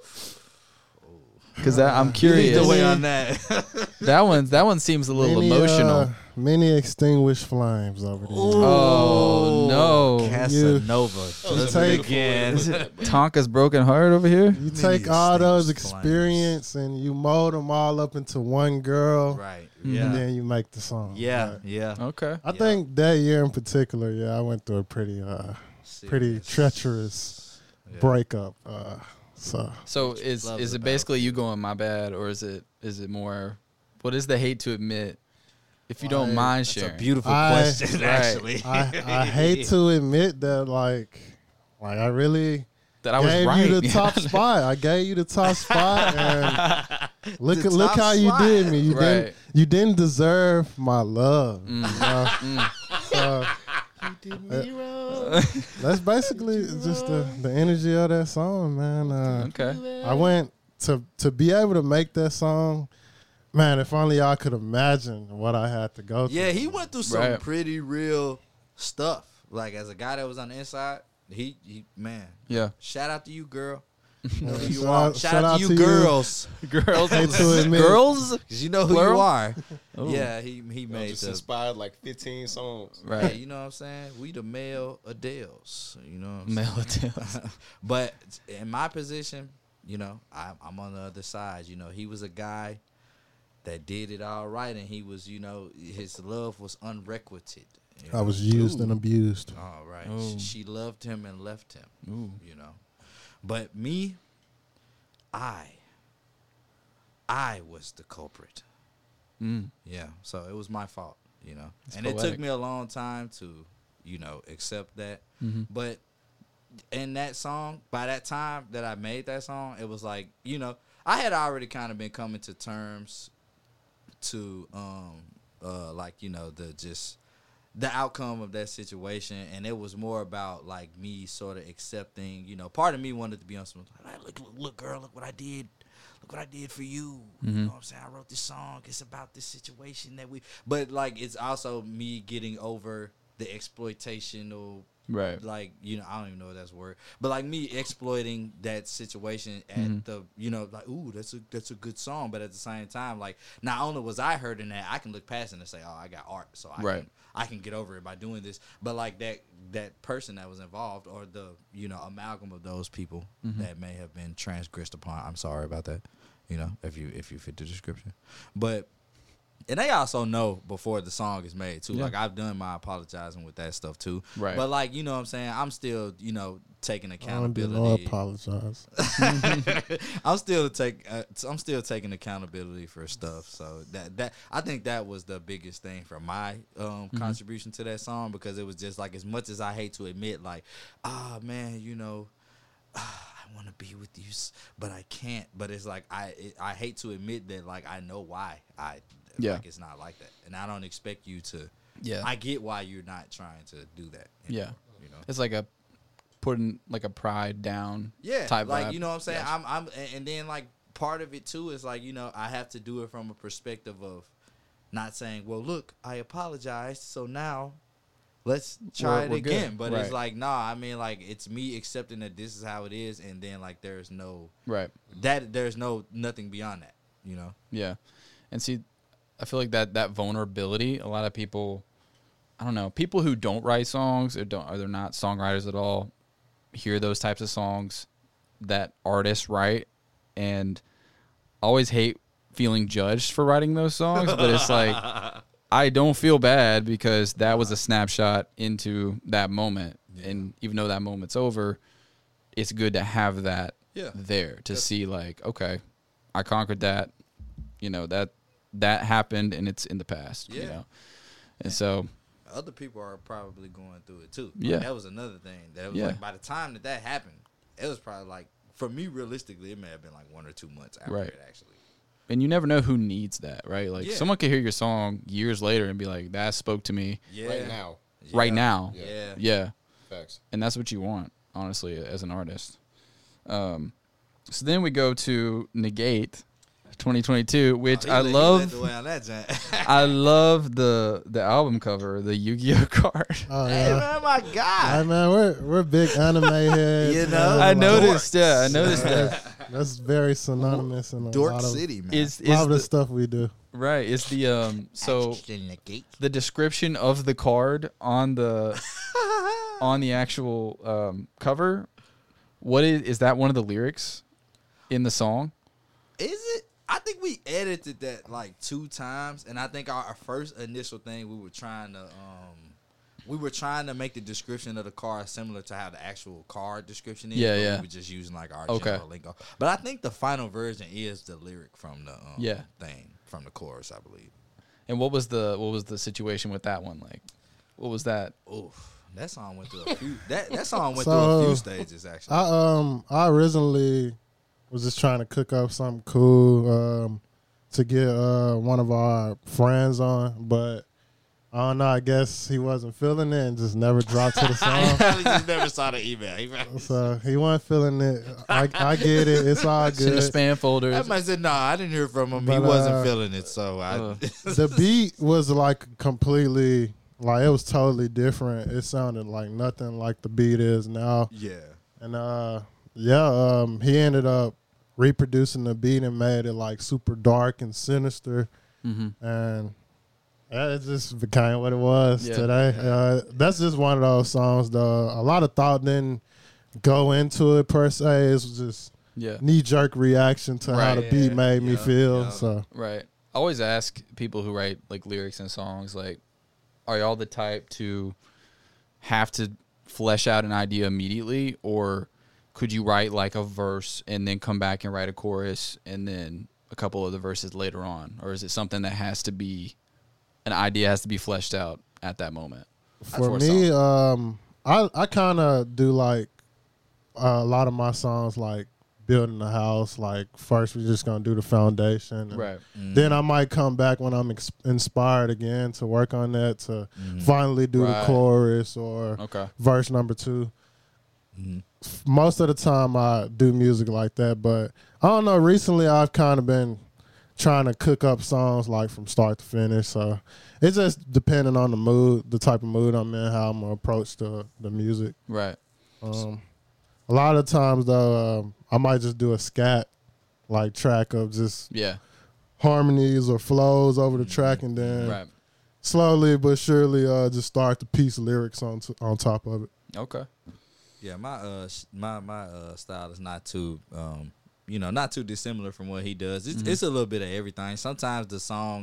Because I'm curious. The way on that. that one seems a little emotional. Many extinguished flames over there. Oh no, Casanova. Again. Tonka's broken heart over here. You take all those experience and you mold them all up into one girl, right? Yeah, and then you make the song. Yeah, right? Yeah. Okay. I think that year in particular, I went through a pretty treacherous breakup. So is it basically you going my bad, or is it more? What is the hate to admit? If you don't mind sharing, it's a beautiful question. Actually, I hate to admit that, like I really that I was gave right. you the top spot. I gave you the top spot, and look how you did me. You didn't deserve my love. So, you did me wrong. That's basically just the energy of that song, man. Okay. I went to be able to make that song. Man, if only y'all could imagine what I had to go through. Yeah, he went through some pretty real stuff. Like, as a guy that was on the inside, he man. Yeah. Shout out to you, girl. Shout out to you, girls. Girls. Hate to admit. Girls? Because you know who Plural? you are. Ooh. Yeah, he made just inspired like 15 songs. Right. Yeah, you know what I'm saying? We the male Adeles. You know what I'm Male saying? Adeles. But in my position, you know, I'm on the other side. You know, he was a guy that did it all right, and he was, you know, his love was unrequited. You know? I was used and abused. All right. Ooh. She loved him and left him. Ooh. You know. But me, I was the culprit. Yeah. So it was my fault, you know. And poetic. it took me a long time to, you know, accept that. But in that song, by that time that I made that song, it was like, you know, I had already kind of been coming to terms to like, you know, the outcome of that situation, and it was more about like me sort of accepting, you know, part of me wanted to be on some like, look girl, look what I did for you. You know what I'm saying? I wrote this song, it's about this situation that but like it's also me getting over the exploitational, right, like, you know, I don't even know if that's a word, but like me exploiting that situation at the, you know, like, ooh, that's a good song, but at the same time, like, not only was I hurting that, I can look past it and say, oh, I got art, so I can get over it by doing this. But like that person that was involved, or the, you know, amalgam of those people that may have been transgressed upon, I'm sorry about that, you know, if you fit the description. But and they also know before the song is made too. Yeah. Like, I've done my apologizing with that stuff too. Right. But like, you know what I'm saying, I'm still, you know, taking accountability. I don't apologize. I'm still taking accountability for stuff. So that I think that was the biggest thing for my contribution to that song, because it was just like, as much as I hate to admit, like, man, you know, I want to be with you, but I can't. But it's like I hate to admit that, like, I know why like, it's not like that, and I don't expect you to. Yeah, I get why you're not trying to do that anymore, you know, it's like putting like a pride down. Yeah, type like vibe. You know what I'm saying. Yes. I'm and then like part of it too is like, you know, I have to do it from a perspective of not saying, well, look, I apologized, so now let's try it again. Good. But it's like, nah, I mean, like, it's me accepting that this is how it is, and then like there's no there's nothing beyond that, you know. Yeah, and see, I feel like that vulnerability, a lot of people, I don't know, people who don't write songs or they're not songwriters at all, hear those types of songs that artists write, and always hate feeling judged for writing those songs. But it's like, I don't feel bad, because that was a snapshot into that moment. Yeah. And even though that moment's over, it's good to have that there to see, like, okay, I conquered that, you know, that happened, and it's in the past, you know. And so other people are probably going through it too. Like, that was another thing. That was like, by the time that happened, it was probably like, for me, realistically, it may have been like 1 or 2 months after it actually. And you never know who needs that, right? Like, someone could hear your song years later and be like, that spoke to me. Right now. Right now. Yeah. Facts. And that's what you want, honestly, as an artist. So then we go to Negate 2022, which I love. I love the album cover, the Yu-Gi-Oh card. Oh, yeah. Hey man, my God! Hey man, we're big anime heads. You know, I noticed. Yeah, I noticed that. That's very synonymous in a Dork lot of, City, man. A lot of the stuff we do. Right. It's the so the description of the card on the actual cover. What is that? One of the lyrics in the song? Is it? I think we edited that like 2 times, and I think our first initial thing we were trying to we were trying to make the description of the car similar to how the actual car description is. Yeah, but yeah. We were just using like our general lingo. But I think the final version is the lyric from the thing from the chorus, I believe. And what was the situation with that one like? What was that? Oof. That song went through a few. That song went through a few stages actually. I originally was just trying to cook up something cool to get one of our friends on, but I don't know. I guess he wasn't feeling it and just never dropped to the song. He just never saw the email. So he wasn't feeling it. I get it. It's all good. In the spam folders. I might said, I didn't hear from him. But, he wasn't feeling it. So the beat was like completely, like it was totally different. It sounded like nothing like the beat is now. Yeah. And he ended up reproducing the beat and made it like super dark and sinister. Mm-hmm. And it just became what it was today. That's just one of those songs, though. A lot of thought didn't go into it per se. It was just knee-jerk reaction to how the beat made me feel. Yeah. So I always ask people who write like lyrics and songs, like, are y'all the type to have to flesh out an idea immediately, or could you write like a verse and then come back and write a chorus and then a couple of the verses later on? Or is it something that has to be, an idea has to be fleshed out at that moment? For me, I kind of do like a lot of my songs like building a house. Like first we're just going to do the foundation. Right. Then I might come back when I'm inspired again to work on that to finally do the chorus or verse number 2. Most of the time I do music like that, but I don't know, recently I've kind of been trying to cook up songs like from start to finish, so it's just depending on the mood, the type of mood I'm in, how I'm gonna approach the music. Right. A lot of times though, I might just do a scat like track of just harmonies or flows over the track, and then slowly but surely just start to piece lyrics on top of it. Okay. Yeah, my style is not too not too dissimilar from what he does. It's a little bit of everything. Sometimes the song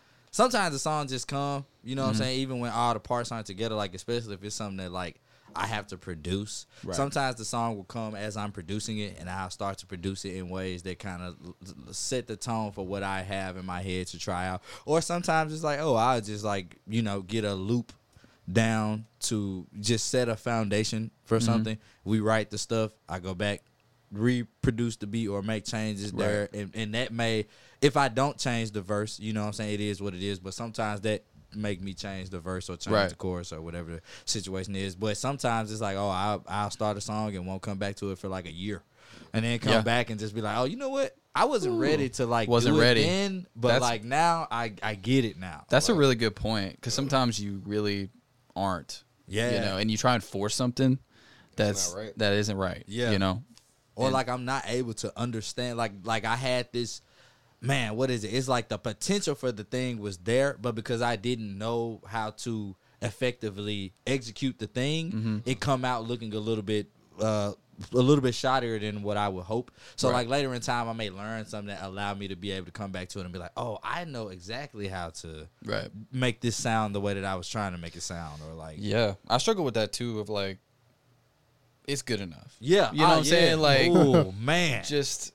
just come, you know what I'm saying, even when all the parts aren't together, like especially if it's something that like I have to produce. Right. Sometimes the song will come as I'm producing it, and I'll start to produce it in ways that kind of set the tone for what I have in my head to try out. Or sometimes it's like, I'll just like, get a loop down to just set a foundation for something. We write the stuff, I go back, reproduce the beat or make changes there, and that may, if I don't change the verse, you know what I'm saying, it is what it is, but sometimes that make me change the verse or change the chorus or whatever the situation is. But sometimes it's like, I'll start a song and won't come back to it for like a year, and then come back and just be like, you know what, I wasn't ready to like wasn't do it ready then, but like now I get it now. That's like, a really good point, because sometimes you really aren't, and you try and force something that isn't right, or like I'm not able to understand, like I had this, man, what is it? It's like the potential for the thing was there, but because I didn't know how to effectively execute the thing, it come out looking a little bit shottier than what I would hope. So like later in time, I may learn something that allow me to be able to come back to it and be like, I know exactly how to make this sound the way that I was trying to make it sound, or like I struggle with that too, of like, it's good enough. Yeah, you know what I'm saying? Like, oh man, just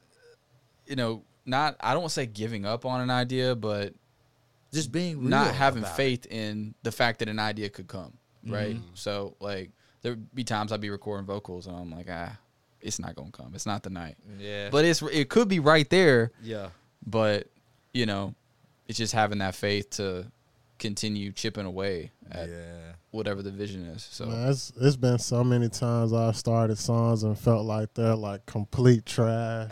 not, I don't want to say giving up on an idea, but just being real, not having faith in the fact that an idea could come, right? So like, there'd be times I'd be recording vocals and I'm like, it's not gonna come. It's not the night. Yeah. But it could be right there. Yeah. But it's just having that faith to continue chipping away at whatever the vision is. So man, it's been so many times I've started songs and felt like they're like complete trash.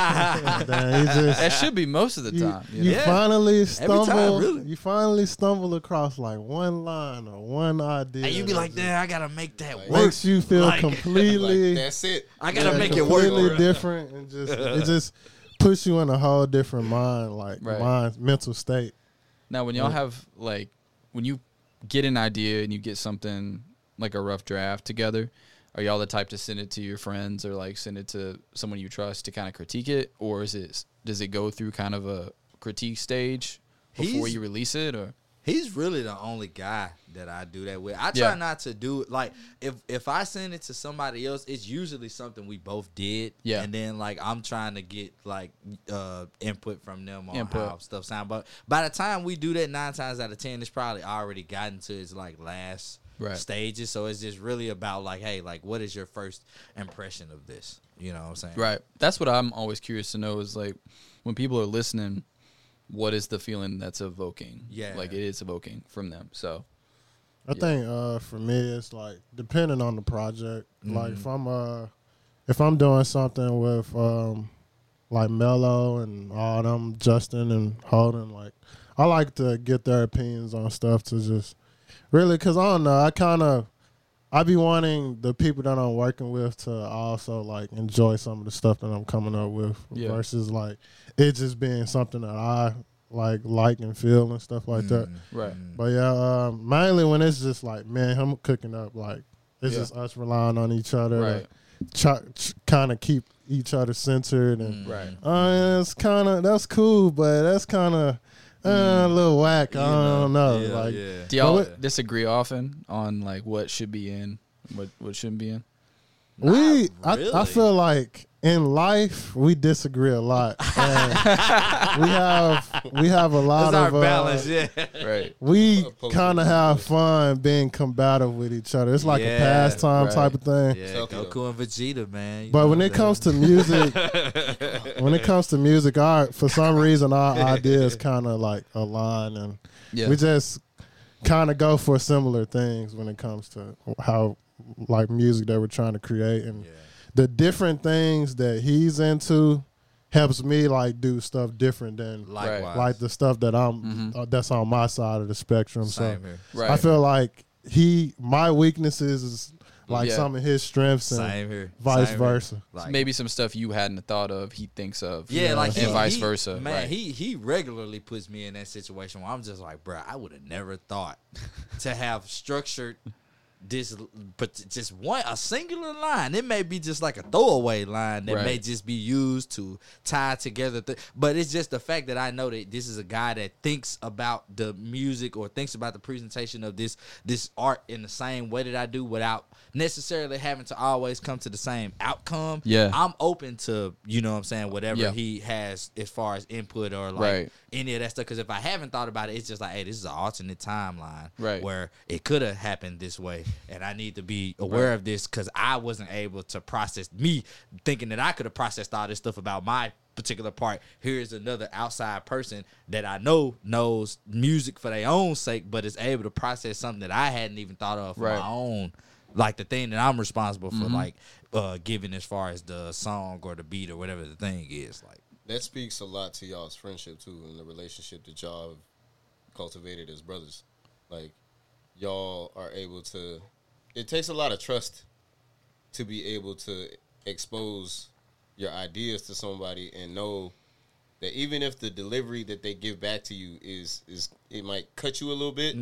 That should be most of the time. You finally stumble. Time, really. You finally stumble across like one line or one idea, and you be like, "Damn, I gotta make that work." Makes you feel completely. That's it. I gotta make it work. Completely different, and it just puts you in a whole different mental state. Now, when y'all have like, when you get an idea and you get something like a rough draft together, are y'all the type to send it to your friends or like send it to someone you trust to kind of critique it, or does it go through kind of a critique stage before you release it? Or He's really the only guy that I do that with. I try not to do it. Like, if I send it to somebody else, it's usually something we both did. Yeah. And then, like, I'm trying to get, like, input from them on how stuff sound. But by the time we do that, 9 times out of 10, it's probably already gotten to its, like, last stages. So it's just really about, like, hey, like, what is your first impression of this? You know what I'm saying? Right. That's what I'm always curious to know is, like, when people are listening, what is the feeling that's evoking? Yeah. Like, it is evoking from them. So I think for me it's like depending on the project. Like if I'm doing something with like Mello and all them, Justin and Holden, like I like to get their opinions on stuff to just really, because I don't know, I be wanting the people that I'm working with to also like enjoy some of the stuff that I'm coming up with versus like it just being something that I like and feel and stuff like that. Right. But yeah, mainly when it's just like, man, I'm cooking up, like it's just us relying on each other to kind of keep each other centered and it's kind of, that's cool, but that's kind of a little whack. I don't know. Do y'all disagree often on like what should be in, what shouldn't be in? I feel like in life we disagree a lot. And we have a lot of balance, right. We kind of have fun being combative with each other. It's like a pastime type of thing. Yeah, Goku and Vegeta, man. But when it comes to music, for some reason our ideas kind of like align, and we just kind of go for similar things when it comes to how like music that we're trying to create, and the different things that he's into helps me like do stuff different than like the stuff that I'm that's on my side of the spectrum. Same so I feel like my weaknesses is like some of his strengths and vice versa. Like, maybe some stuff you hadn't thought of, he thinks of. Like and vice versa. Man, he regularly puts me in that situation where I'm just like, bro, I would have never thought to have structured this, but just a singular line. It may be just like a throwaway line that may just be used to tie together. But it's just the fact that I know that this is a guy that thinks about the music or thinks about the presentation of this art in the same way that I do, without necessarily having to always come to the same outcome. Yeah, I'm open to, you know what I'm saying, whatever he has as far as input or like any of that stuff. Because if I haven't thought about it, it's just like, hey, this is an alternate timeline where it could have happened this way. And I need to be aware of this because I wasn't able to process, me thinking that I could have processed all this stuff about my particular part. Here's another outside person that I know knows music for their own sake, but is able to process something that I hadn't even thought of for my own, like the thing that I'm responsible for, like giving as far as the song or the beat or whatever the thing is. Like that speaks a lot to y'all's friendship too, and the relationship that y'all have cultivated as brothers. Like, y'all are able to, it takes a lot of trust to be able to expose your ideas to somebody and know that even if the delivery that they give back to you is it might cut you a little bit,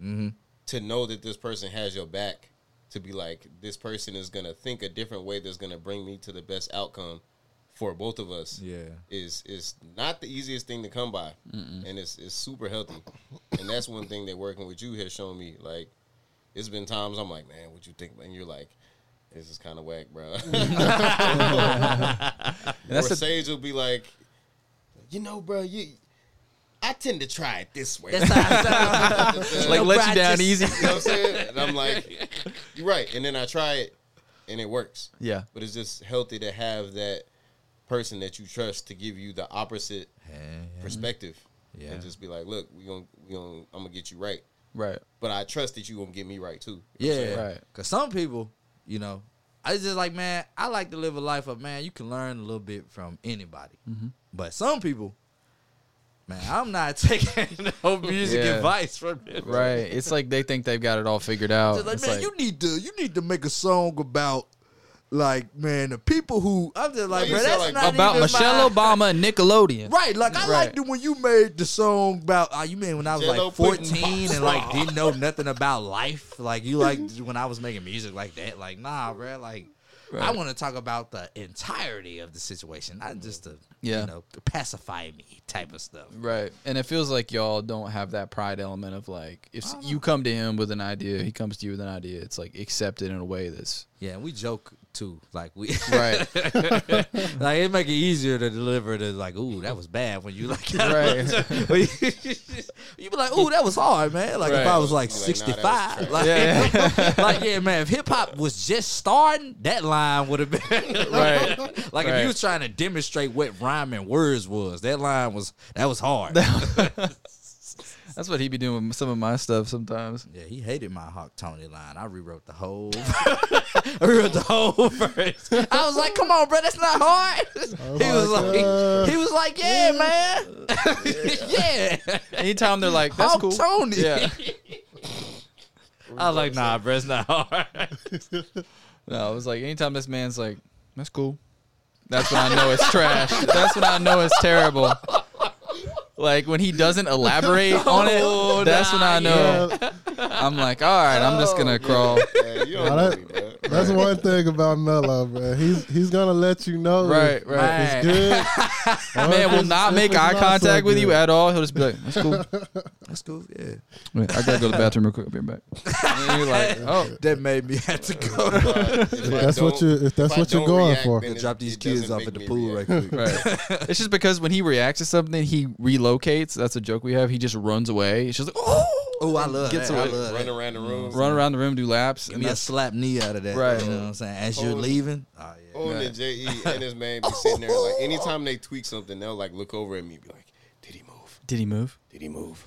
to know that this person has your back, to be like, this person is going to think a different way that's going to bring me to the best outcome for both of us, is not the easiest thing to come by. And it's super healthy. And that's one thing that working with you has shown me. Like, it's been times I'm like, man, what you think? And you're like, this is kind of whack, bro. Or Sage will be like, you know, bro, I tend to try it this way. That's how it sounds. Like, let you down easy. You know what I'm saying? And I'm like, you're right. And then I try it, and it works. Yeah. But it's just healthy to have that person that you trust to give you the opposite perspective. Yeah. And just be like, look, I'm gonna get you right. Right. But I trust that you gonna get me right too. Right. Because some people, you know, I just like, man, I like to live a life of, man, you can learn a little bit from anybody. But some people, man, I'm not taking no music advice from them. Right. It's like they think they've got it all figured out. Just like, it's man, like, you need to make a song about, like, man, the people who, I'm just like, bro, that's like not about even Michelle Obama and Nickelodeon. Right, like, I liked it when you made the song about, you mean when I was like 14 and like didn't know nothing about life? Like, you like when I was making music like that? Like, nah, bro, like, Right. I want to talk about the entirety of the situation, not just the pacify me type of stuff. Right. And it feels like y'all don't have that pride element of like, if you come to him with an idea, he comes to you with an idea. It's like accepted in a way that's. Yeah, we joke too. Like we right. Like it make it easier to deliver to like, ooh, that was bad when you like right. You be like, ooh, that was hard, man. Like if I was like 65, like yeah, man, if hip hop was just starting, that line would have been right. Like if you was trying to demonstrate what rhyming words was, that was hard. That's what he be doing with some of my stuff sometimes. Yeah, he hated my Hawk Tony line. I rewrote the whole verse. I was like, come on, bro, that's not hard. He was like, yeah, man. Yeah. Anytime they're like, that's Hawk cool. Tony. Yeah. I was like, nah, bro, it's not hard. No, I was like, anytime this man's like, that's cool. That's when I know it's trash. That's when I know it's terrible. Like when he doesn't elaborate on it, that's when I know. Yeah. I'm like, all right, I'm just gonna crawl. Yeah, you don't know me, bro. That's one thing about Mello, man. He's gonna let you know right. If it's good. Man will not make eye contact with you at all. He'll just be like, that's cool. That's cool, yeah. Wait, I gotta go to the bathroom real quick. I'll be back. And you're like, oh, that made me have to go. If that's what you're going for. Drop these kids off at the pool right quick. Right. It's just because when he reacts to something, he relocates. That's a joke we have. He just runs away. It's just like, oh, I love that. I love run around the room. Run around the room, do laps. Give me a slap knee out of that. Right. You know what I'm saying? As you're leaving. Oh, yeah. Right. And J.E. and his man be sitting there like anytime they tweak something, they'll like look over at me and be like, did he move? Did he move? Did he move?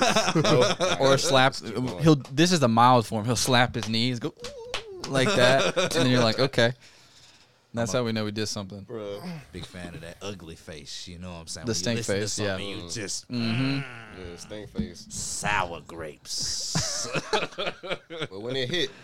Or slap. This is the mild form. He'll slap his knees, go like that, and then you're like, okay. That's how we know we did something. Bro. Big fan of that ugly face. You know what I'm saying? The stink face, yeah. You just yeah, stink face. Sour grapes. But when it hit,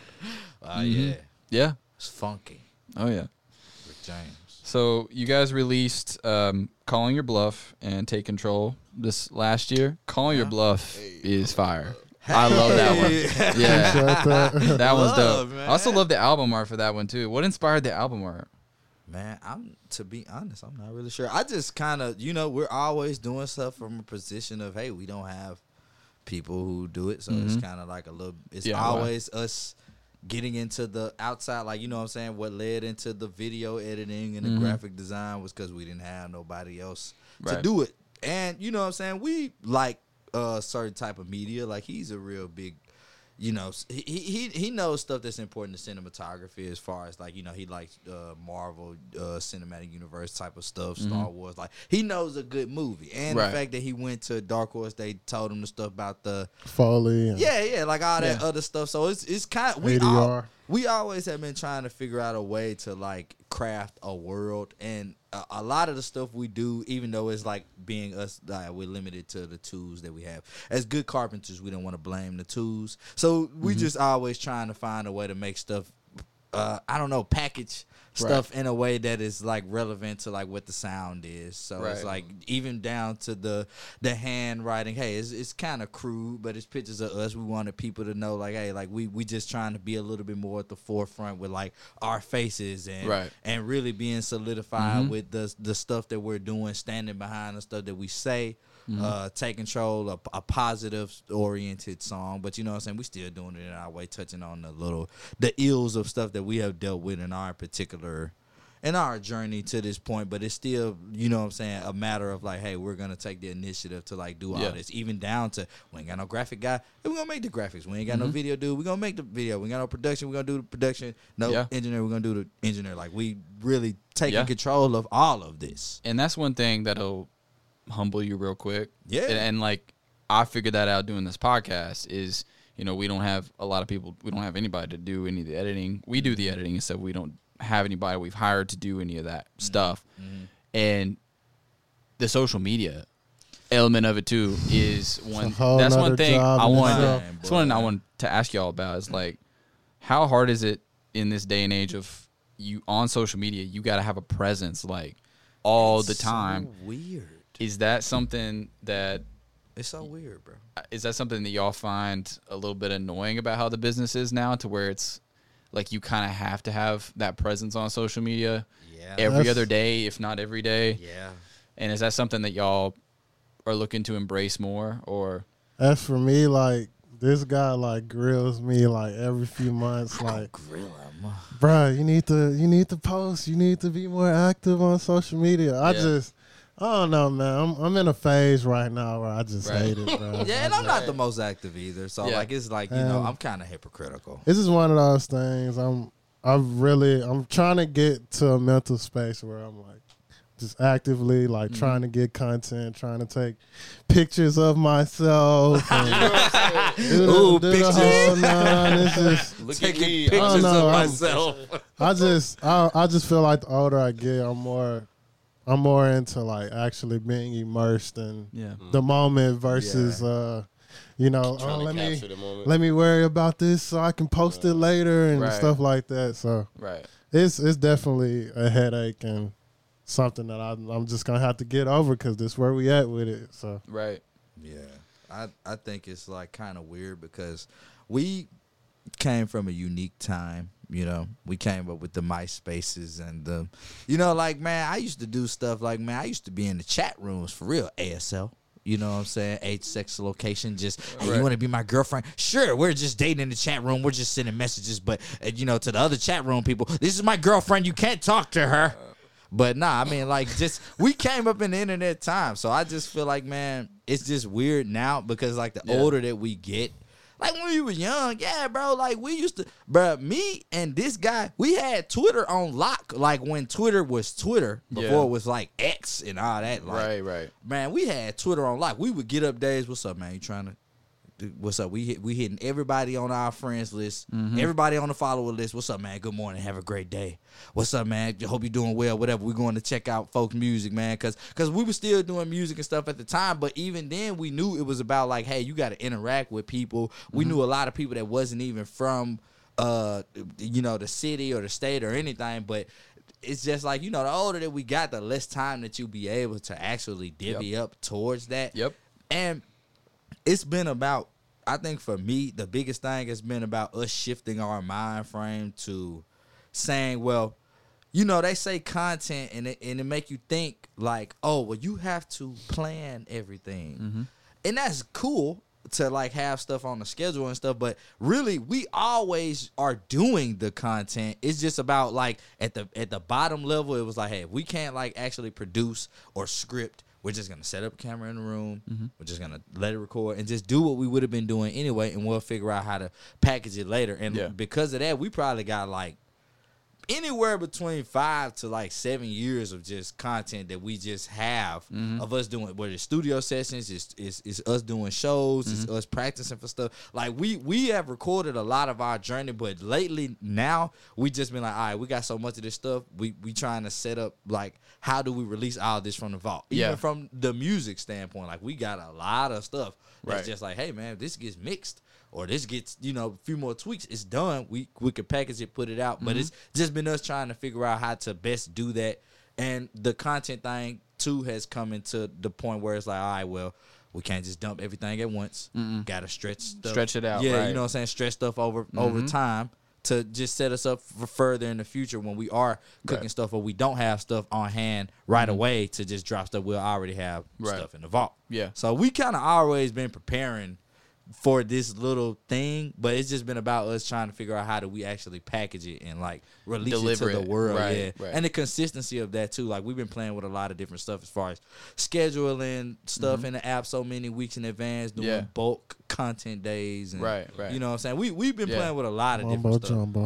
yeah, it's funky. Oh yeah, Rick James. So you guys released Calling Your Bluff and Take Control this last year. Calling Your Bluff is fire. I love that one. Yeah, that one's dope. Man. I also love the album art for that one too. What inspired the album art? Man, to be honest, I'm not really sure. I just kind of, we're always doing stuff from a position of, hey, we don't have people who do it, so it's kind of like it's always us getting into the outside, like, you know what I'm saying, what led into the video editing and the graphic design was because we didn't have nobody else to do it. And, you know what I'm saying, we like a certain type of media. Like, he's a real big, he knows stuff that's important to cinematography as far as, like, he likes Marvel Cinematic Universe type of stuff, Star Wars. Like, he knows a good movie. And the fact that he went to Dark Horse, they told him the stuff about the Foley. Like all that other stuff. So it's kind of, we always have been trying to figure out a way to, like, craft a world. And a lot of the stuff we do, even though it's like being us, we're limited to the tools that we have. As good carpenters, we don't want to blame the tools. So we just always trying to find a way to make stuff, package stuff in a way that is, like, relevant to, like, what the sound is. So it's like even down to the handwriting. Hey, it's kind of crude, but it's pictures of us. We wanted people to know, like, hey, like, we just trying to be a little bit more at the forefront with, like, our faces and really being solidified with the stuff that we're doing, standing behind the stuff that we say. Take Control, a positive oriented song, but you know what I'm saying, we still doing it in our way, touching on the ills of stuff that we have dealt with in our journey to this point. But it's still, you know what I'm saying, a matter of, like, hey, we're gonna take the initiative to, like, do all this, even down to, we ain't got no graphic guy, we're gonna make the graphics. We ain't got no video dude, we're gonna make the video. We ain't got no production, we're gonna do the production. No engineer, we're gonna do the engineer. Like, we really taking control of all of this. And that's one thing that'll humble you real quick. Yeah. And like, I figured that out doing this podcast is, we don't have a lot of people, we don't have anybody to do any of the editing. We do the editing and stuff. We don't have anybody we've hired to do any of that stuff. And the social media element of it too is one. That's one thing I wanted to ask y'all about is, like, how hard is it in this day and age of you on social media? You got to have a presence, like, all the time. So weird. Is that something that... It's so weird, bro. Is that something that y'all find a little bit annoying about how the business is now, to where it's like you kind of have to have that presence on social media every other day, if not every day. Yeah. And is that something that y'all are looking to embrace more, or? As for me, like, this guy like grills me like every few months, like, Grill him. bruh, you need to post, you need to be more active on social media. I don't know, man. I'm in a phase right now where I just hate it, bro. Yeah, and I'm not the most active either. So like, it's like, you know, I'm kind of hypocritical. This is one of those things. I'm trying to get to a mental space where I'm like just actively like trying to get content, trying to take pictures of myself. And do the whole nine. It's just Taking pictures of myself. I just feel like the older I get, I'm more into like actually being immersed in the moment versus let me worry about this so I can post it later and stuff like that. So it's definitely a headache and something that I'm just gonna have to get over because this is where we at with it. So Yeah, I think it's like kind of weird because we came from a unique time. You know, we came up with the MySpaces and the, you know, like, man, I used to do stuff like, man, I used to be in the chat rooms for real, ASL. You know what I'm saying? Age, sex, location. Just, hey, you want to be my girlfriend? Sure, we're just dating in the chat room. We're just sending messages. But, you know, to the other chat room people, this is my girlfriend. You can't talk to her. But, nah, I mean, like, just, we came up in the internet time. So I just feel like, man, it's just weird now because, like, the older that we get, like, when we were young, yeah, bro, like, we used to, bro, me and this guy, we had Twitter on lock, like, when Twitter was Twitter, before it was, like, X and all that. Like, Right. Man, we had Twitter on lock. We would get up days, what's up, man, you trying to, what's up? We hitting everybody on our friends list, everybody on the follower list. What's up, man? Good morning. Have a great day. What's up, man? Hope you're doing well. Whatever. We're going to check out folks' music, man, because we were still doing music and stuff at the time. But even then, we knew it was about like, hey, you got to interact with people. We knew a lot of people that wasn't even from, you know, the city or the state or anything, but. It's just like, you know, the older that we got, the less time that you'll be able to actually divvy up towards that. And it's been about, I think for me, the biggest thing has been about us shifting our mind frame to saying, well, you know, they say content and it make you think like, oh, well, you have to plan everything. And that's cool to like have stuff on the schedule and stuff, but really we always are doing the content. It's just about like at the bottom level, it was like, hey, if we can't like actually produce or script, we're just going to set up a camera in the room. We're just going to let it record and just do what we would have been doing anyway, and we'll figure out how to package it later. And because of that, we probably got like anywhere between 5 to like 7 years of just content that we just have of us doing, whether it's studio sessions, it's us doing shows, it's us practicing for stuff. Like we have recorded a lot of our journey, but lately now we just been like, all right, we got so much of this stuff. We trying to set up like, how do we release all this from the vault? Even from the music standpoint, like we got a lot of stuff that's just like, hey man, if this gets mixed or this gets, you know, a few more tweaks, it's done. We could package it, put it out. But it's just been us trying to figure out how to best do that. And the content thing, too, has come into the point where it's like, all right, well, we can't just dump everything at once. Got to stretch it out. Yeah, you know what I'm saying? Stretch stuff over time to just set us up for further in the future when we are cooking stuff or we don't have stuff on hand right away to just drop stuff. We'll already have stuff in the vault. Yeah. So we kind of always been preparing for this little thing, but it's just been about us trying to figure out how do we actually package it and like release it to the world. And the consistency of that too. Like we've been playing with a lot of different stuff as far as scheduling stuff in the app so many weeks in advance, doing bulk content days and you know what I'm saying? We've been playing with a lot of different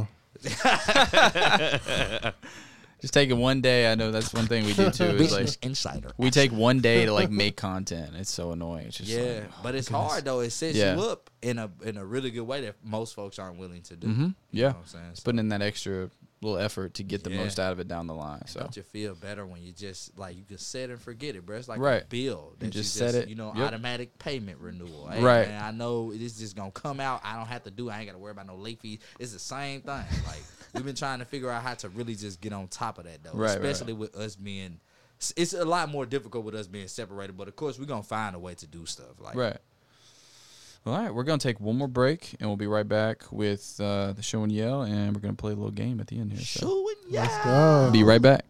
stuff. Just taking one day. I know that's one thing we do too. Is like insider. We take one day to like make content. It's so annoying. It's just like, but it's hard though. It sets you up in a really good way that most folks aren't willing to do. You know what I'm saying? It's putting in that extra little effort to get the most out of it down the line. So don't you feel better when you just like you can set and forget it, bro? It's like a bill that you just set it. You know, automatic payment renewal. Hey, man, I know it's just gonna come out. I don't have to do. I ain't got to worry about no late fees. It's the same thing. Like we've been trying to figure out how to really just get on top of that though, especially with us being. It's a lot more difficult with us being separated, but of course we're gonna find a way to do stuff like All right, we're going to take one more break, and we'll be right back with the Show and Yell, and we're going to play a little game at the end here. So. Show and Yell. Let's go. Be right back.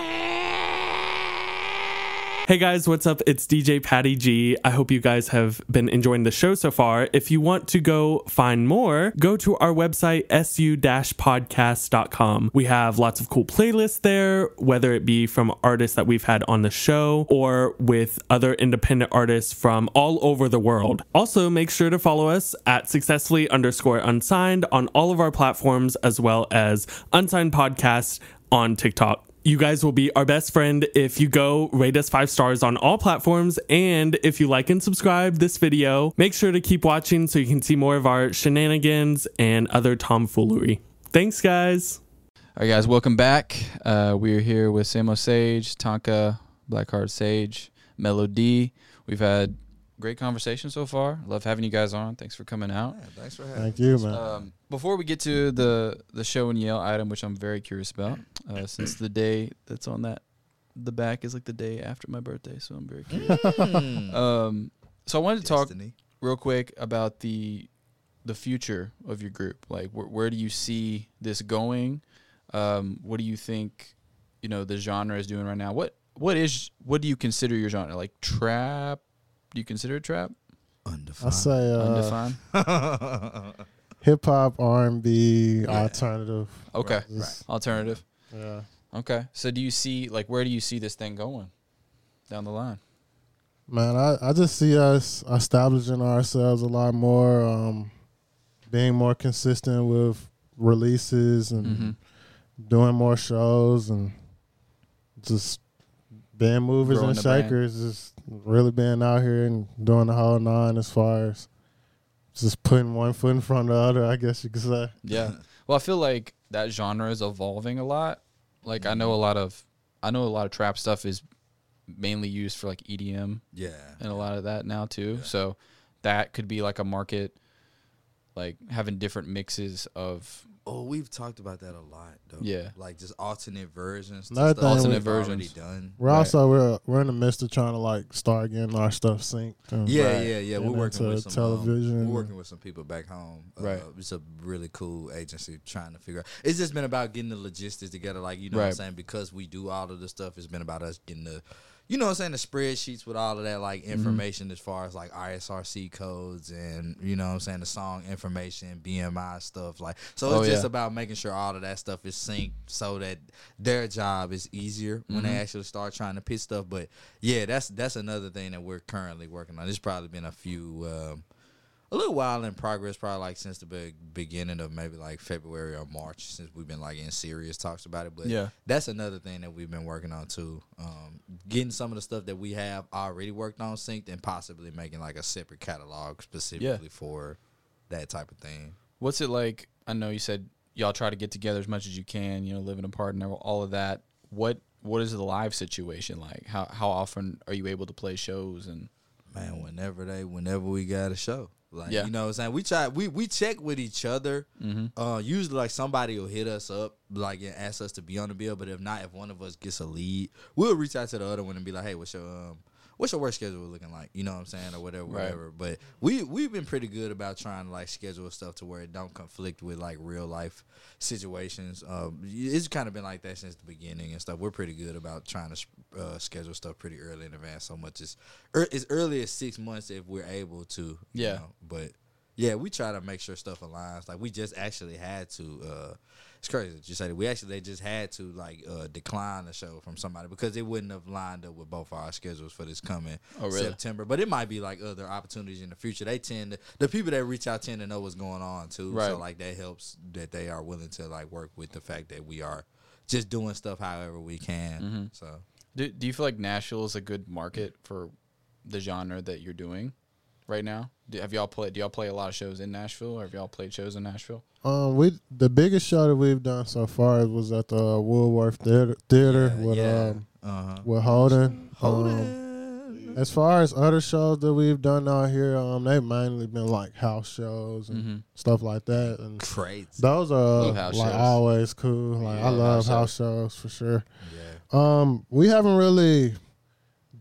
Hey guys, what's up? It's DJ Patty G. I hope you guys have been enjoying the show so far. If you want to go find more, go to our website, su-podcast.com. We have lots of cool playlists there, whether it be from artists that we've had on the show or with other independent artists from all over the world. Also, make sure to follow us at successfully_unsigned on all of our platforms, as well as Unsigned Podcast on TikTok. You guys will be our best friend if you go rate us 5 stars on all platforms. And if you like and subscribe this video, make sure to keep watching so you can see more of our shenanigans and other tomfoolery. Thanks, guys. All right, guys, welcome back. We are here with Samo Sage, Tonka, Blackheart Sage, Melody. We've had great conversation so far. Love having you guys on. Thanks for coming out. Yeah, thanks for having Thank you, man. Before we get to the Show and Yell item, which I'm very curious about, since the day that's on the back is like the day after my birthday, so I'm very curious. So I wanted to talk real quick about the future of your group. Like, where do you see this going? What do you think, the genre is doing right now? What do you consider your genre? Like trap? Do you consider it trap? Undefined. I say Undefined. hip hop, R&B, alternative. Okay, Right. Alternative. Yeah. Okay, so do you see where do you see this thing going down the line? Man, I just see us establishing ourselves a lot more, being more consistent with releases and doing more shows and just being movers Growing and the brand. shakers, just really being out here and doing the whole nine as far as just putting one foot in front of the other, I guess you could say. Yeah. Well, I feel like that genre is evolving a lot. Like I know a lot of trap stuff is mainly used for like EDM Yeah. and a lot of that now too. Yeah. So that could be like a market, like having different mixes of. Oh, we've talked about that a lot, though. Yeah. Like just alternate versions. to Another stuff thing we've Alternate already versions. done. We're also we're in the midst of trying to like start getting our stuff synced. And Yeah, Right. yeah. And We're working into with some television. we're working with some people back home. Right. It's a really cool agency trying to figure out. It's just been about getting the logistics together. Like what I'm Right. saying, because we do all of the stuff. It's been about us getting the, what I'm saying, the spreadsheets with all of that like information as far as like ISRC codes and what I'm saying, the song information, BMI stuff. Like so, it's just about making sure all of that stuff is synced so that their job is easier when they actually start trying to pitch stuff. But yeah, that's another thing that we're currently working on. It's probably been a little while in progress, probably like since the beginning of maybe like February or March, since we've been like in serious talks about it. But Yeah. that's another thing that we've been working on too. Getting some of the stuff that we have already worked on synced and possibly making like a separate catalog specifically for that type of thing. What's it like? I know you said y'all try to get together as much as you can, living apart and all of that. What is the live situation like? How often are you able to play shows? And Man, whenever we got a show. Like, Yeah. you know what I'm saying? We check with each other. Usually, like, somebody will hit us up, like, and ask us to be on the bill. But if not, if one of us gets a lead, we'll reach out to the other one and be like, hey, what's your work schedule looking like? You know what I'm saying? Or whatever, Right. whatever. But we've been pretty good about trying to, like, schedule stuff to where it don't conflict with, like, real life situations. It's kind of been like that since the beginning and stuff. We're pretty good about trying to schedule stuff pretty early in advance, so much as early as 6 months if we're able to. You know? But yeah, we try to make sure stuff aligns. Like we just actually had to. It's crazy that you say that. They just had to like decline the show from somebody because it wouldn't have lined up with both our schedules for this coming September. But it might be like other opportunities in the future. The people that reach out tend to know what's going on too. Right. So like that helps that they are willing to like work with the fact that we are just doing stuff however we can. So do you feel like Nashville is a good market for the genre that you're doing right now? Do y'all play a lot of shows in Nashville, or have y'all played shows in Nashville? The biggest show that we've done so far was at the Woolworth Theater with Holden. As far as other shows that we've done out here, they've mainly been like house shows and stuff like that. And crazy. those are house like shows. always cool. Like I love house shows for sure. Yeah. We haven't really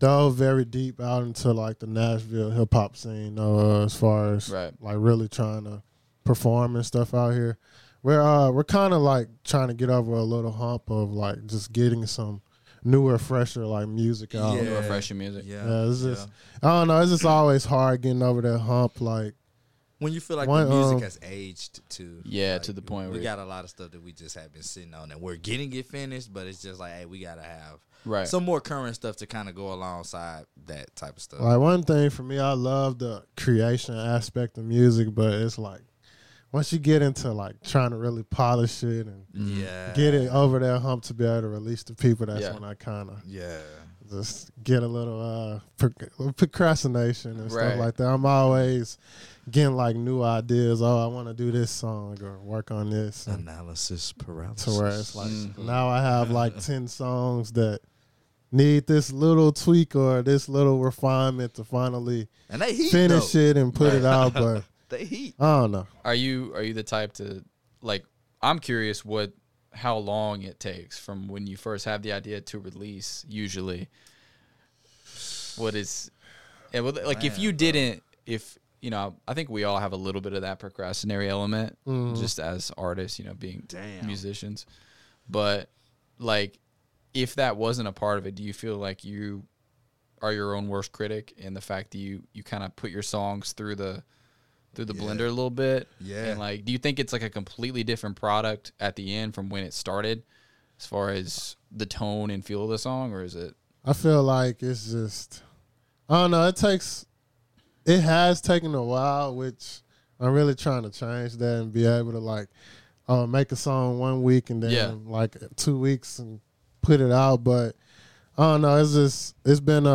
dove very deep out into like the Nashville hip hop scene, as far as like really trying to perform and stuff out here. We're kind of like trying to get over a little hump of like just getting some newer, fresher like music out. Yeah, newer, fresher music. It's just I don't know. It's just always hard getting over that hump. Like when you feel like the music has aged to to the point where we got a lot of stuff that we just have been sitting on and we're getting it finished, but it's just like, hey, we gotta have some more current stuff to kind of go alongside that type of stuff. Like one thing for me, I love the creation aspect of music, but it's like once you get into like trying to really polish it and get it over that hump to be able to release to people, that's when I kind of just get a little procrastination and stuff like that. I'm always getting like new ideas. Oh, I want to do this song or work on this. Analysis paralysis. To where it's like now I have like 10 songs that need this little tweak or this little refinement to finally finish it and put it out, but they heat. I don't know. Are you the type to like? I'm curious how long it takes from when you first have the idea to release. Usually, what is, like if you didn't, I think we all have a little bit of that procrastinatory element, just as artists, being musicians. But like, if that wasn't a part of it, do you feel like you are your own worst critic in the fact that you kind of put your songs through the blender a little bit? And like, do you think it's like a completely different product at the end from when it started as far as the tone and feel of the song, or is it? I feel like it's just, I don't know, it has taken a while, which I'm really trying to change that and be able to like make a song 1 week and then like 2 weeks and put it out. But I don't know, it's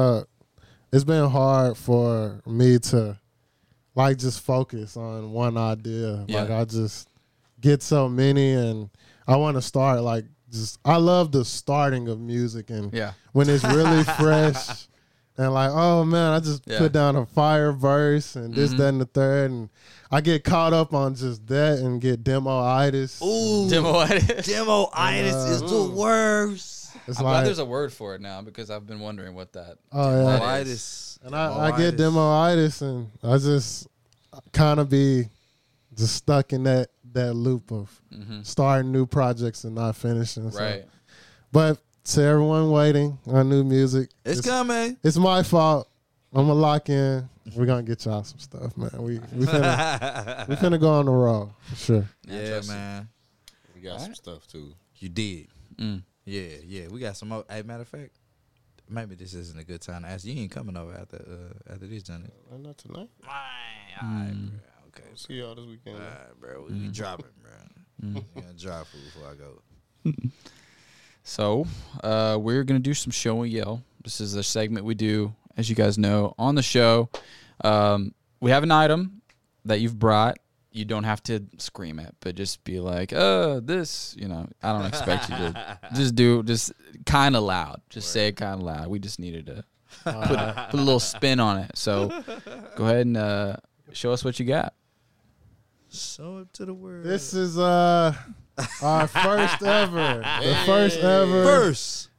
been hard for me to like just focus on one idea. Like I just get so many, and I want to start like I love the starting of music and when it's really fresh and like, oh man, I just put down a fire verse and this, that, and the third, and I get caught up on just that and get demo-itis. Ooh, demo-itis. Demo-itis is the worst. I'm glad there's a word for it now because I've been wondering what that demo-itis. And I get demo-itis, and I just kind of be just stuck in that loop of starting new projects and not finishing. So. But to everyone waiting on new music, it's coming. It's my fault. I'm gonna lock in. We're gonna get y'all some stuff, man. We finna go on the road for sure. Yeah, man. We got some stuff too. You did. Yeah. We got some more. Hey, matter of fact, maybe this isn't a good time to ask. You ain't coming over after this, Johnny. Not tonight. All right, bro. Okay. See y'all this weekend. All right, bro. We dropping, bro. We gonna drop food before I go. So, we're going to do some show and yell. This is a segment we do, as you guys know, on the show. We have an item that you've brought. You don't have to scream it, but just be like, this, I don't expect you to just kind of loud. Just say it kind of loud. We just needed to put a little spin on it. So, go ahead and show us what you got. Show it to the world. This is our first ever. The first ever.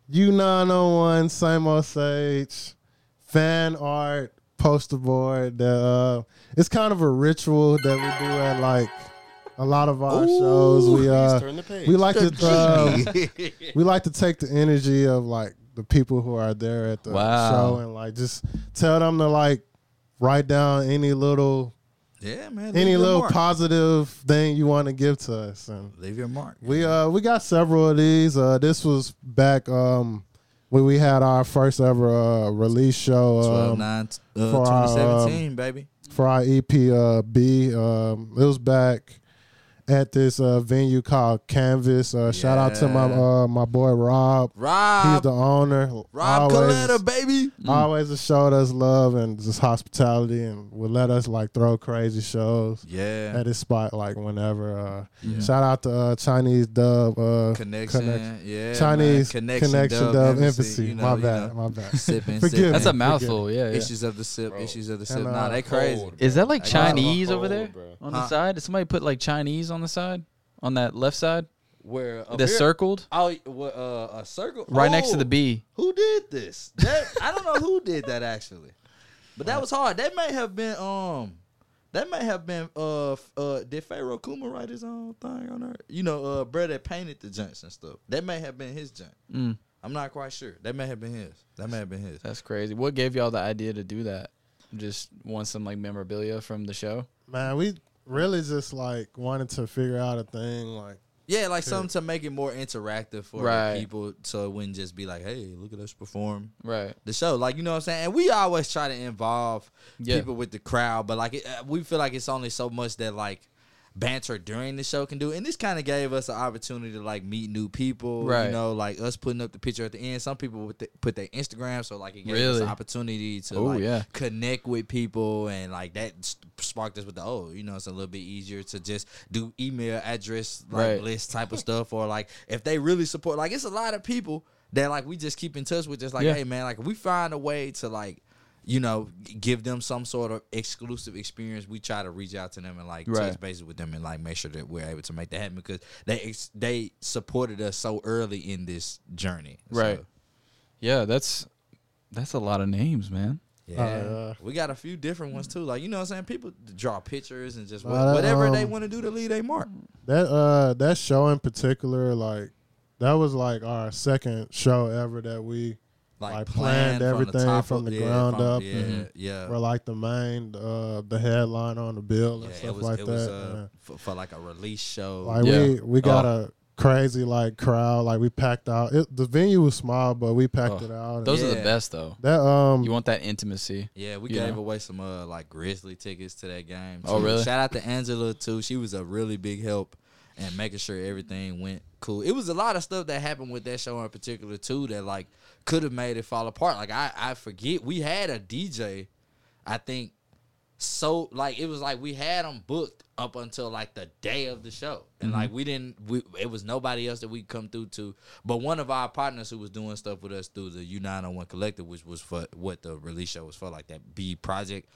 U901 Same Osage fan art poster board. It's kind of a ritual that we do at like a lot of our shows. We like to take the energy of like the people who are there at the show and like just tell them to like write down any little positive thing you want to give to us, and leave your mark. We got several of these. This was back when we had our first ever release show 2017, baby. For our EP B. It was back at this venue called Canvas. Shout out to my boy Rob. He's the owner. Rob Coletta, baby. Always showed us love and just hospitality, and would let us like throw crazy shows. At his spot like whenever. Shout out to Chinese Dub Connection. Chinese Connection Dub Embassy. My bad. Sipping. That's a mouthful. Yeah. Issues of the sip. Issues of the sip. Nah, they crazy. Cold, is that like Chinese over there on the side? Did somebody put like Chinese on the side, on that left side? Where circled? Oh, a circle right next to the B. Who did this? I don't know who did that actually, but that was hard. That may have been did Pharaoh Kuma write his own thing on there? Brett that painted the joints and stuff. That may have been his joint. I'm not quite sure. That may have been his. That's crazy. What gave y'all the idea to do that? Just want some like memorabilia from the show? Man, we really just like wanted to figure out a thing like. Yeah, like something to make it more interactive for the people, so it wouldn't just be like, hey, look at us perform the show. Like, you know what I'm saying? And we always try to involve people with the crowd, but like we feel like it's only so much that like banter during the show can do. And this kind of gave us an opportunity to like meet new people, like us putting up the picture at the end. Some people would put their Instagram, so like it gave us an opportunity to connect with people, and like that sparked us with it's a little bit easier to just do email address list type of stuff, or like if they really support, like it's a lot of people that like we just keep in touch with, just like hey man, like if we find a way to like give them some sort of exclusive experience, we try to reach out to them and like touch bases with them and like make sure that we're able to make that happen, because they supported us so early in this journey. Right. So. Yeah, that's a lot of names, man. Yeah. We got a few different ones too. Like, you know what I'm saying? People draw pictures and just whatever they want to do to leave their mark. That show in particular, like that was like our second show ever that we like planned everything from the ground up. Yeah. We're like the main, the headline on the bill and stuff like that. For like a release show. Like we got a crazy like crowd. Like we packed out. The venue was small, but we packed it out. Those are the best though. You want that intimacy. Yeah, we gave away some like Grizzly tickets to that game. Oh really? Shout out to Angela too. She was a really big help and making sure everything went cool. It was a lot of stuff that happened with that show in particular too that like could have made it fall apart. Like I forget, we had a DJ, I think, so like it was like we had them booked up until like the day of the show, and like it was nobody else that we come through to, but one of our partners who was doing stuff with us through the U901 Collective, which was for what the release show was for, like that B project.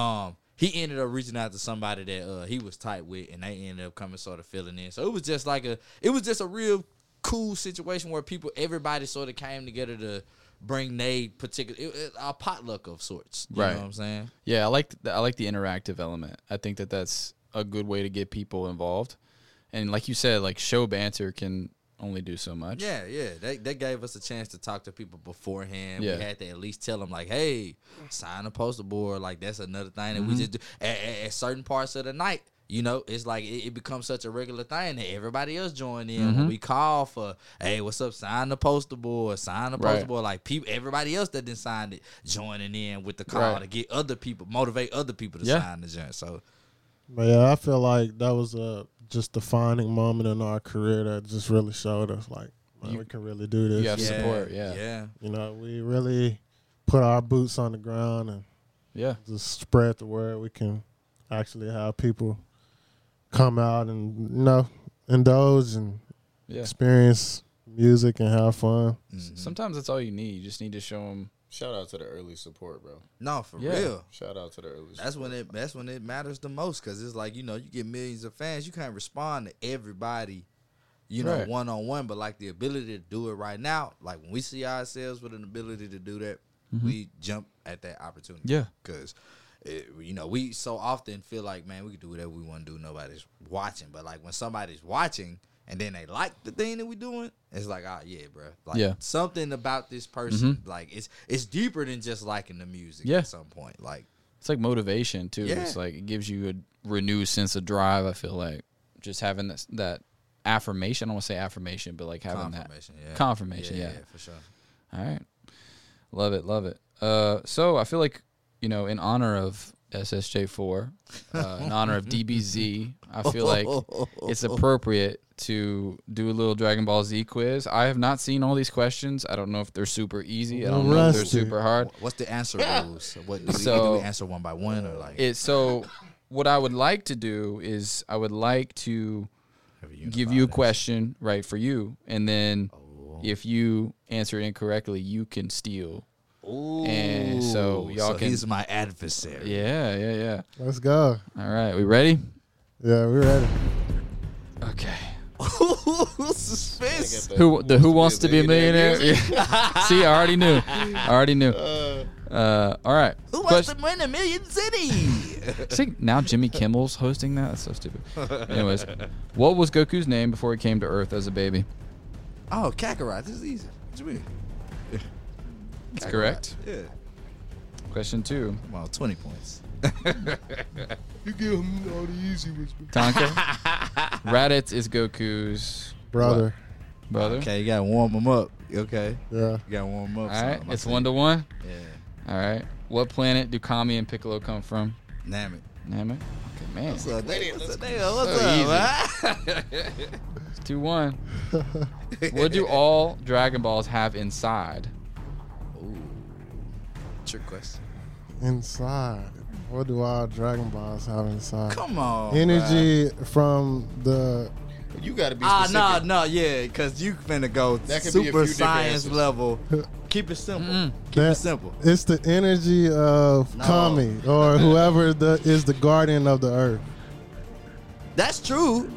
He ended up reaching out to somebody that he was tight with, and they ended up coming sort of filling in. So it was just a real cool situation where everybody sort of came together to bring a potluck of sorts. You know what I'm saying? Yeah, I like the interactive element. I think that's a good way to get people involved. And like you said, like show banter can only do so much. Yeah. They gave us a chance to talk to people beforehand. Yeah. We had to at least tell them like, hey, sign a poster board. Like that's another thing that we just do at certain parts of the night. It's like it becomes such a regular thing that everybody else join in. When we call for, hey, what's up? Sign the poster board. Like everybody else that didn't sign it joining in with the call to get other people, motivate other people to sign the joint. So, but yeah, I feel like that was a just defining moment in our career that just really showed us like we can really do this. You have support, yeah. We really put our boots on the ground and just spread the word. We can actually have people come out and indulge and experience music and have fun. Sometimes that's all you need. You just need to show them. Shout out to the early support, bro. No, for real. Shout out to the early support. That's when it matters the most, because it's like, you get millions of fans. You can't respond to everybody, one-on-one, but like the ability to do it right now, like when we see ourselves with an ability to do that, we jump at that opportunity. Yeah. Because we so often feel like, man, we can do whatever we want to do. Nobody's watching. But like when somebody's watching and then they like the thing that we're doing, it's like, yeah, bro. Like something about this person, like it's deeper than just liking the music at some point. Like it's like motivation too. Yeah. It's like it gives you a renewed sense of drive. I feel like just having that affirmation. I don't want to say affirmation, but like having confirmation. Yeah, for sure. All right. Love it. So I feel like, in honor of SSJ4, in honor of DBZ, I feel like it's appropriate to do a little Dragon Ball Z quiz. I have not seen all these questions. I don't know if they're super easy. I don't know if they're super hard. What's the answer rules? What do we answer one by one, or like? So what I would like to do is I would like to give you a question, right, for you, and then if you answer it incorrectly, you can steal. Ooh, and so y'all can. He's my adversary. Yeah. Let's go. All right, we ready? Yeah, we're ready. Okay. Suspense. Who wants to be a millionaire? See, I already knew. All right. Who wants to win a million city? See, now Jimmy Kimmel's hosting that. That's so stupid. Anyways, what was Goku's name before he came to Earth as a baby? Oh, Kakarot. This is easy. What you mean? That's correct. Yeah. Question 2. Well, 20 points. You give him all the easy ones. Tonka. Raditz is Goku's Brother. brother. Okay, you gotta warm them up. Okay. Yeah. You gotta warm them up. All right. something, It's I 1-1. Yeah. All right. What planet do Kami and Piccolo come from? Namek. Namek. Okay, man. What's up, Wait, What's up, So man? It's 2-1. What do all Dragon Balls have inside? Ooh. Trick question. Inside. What do all Dragon Balls have inside? Come on. Energy from the. You got to be specific. No, yeah, because you finna go That could be a super few different science answers. level. Keep it simple. Keep it That- simple. It's the energy of No. Kami or whoever is the guardian of the earth. That's true.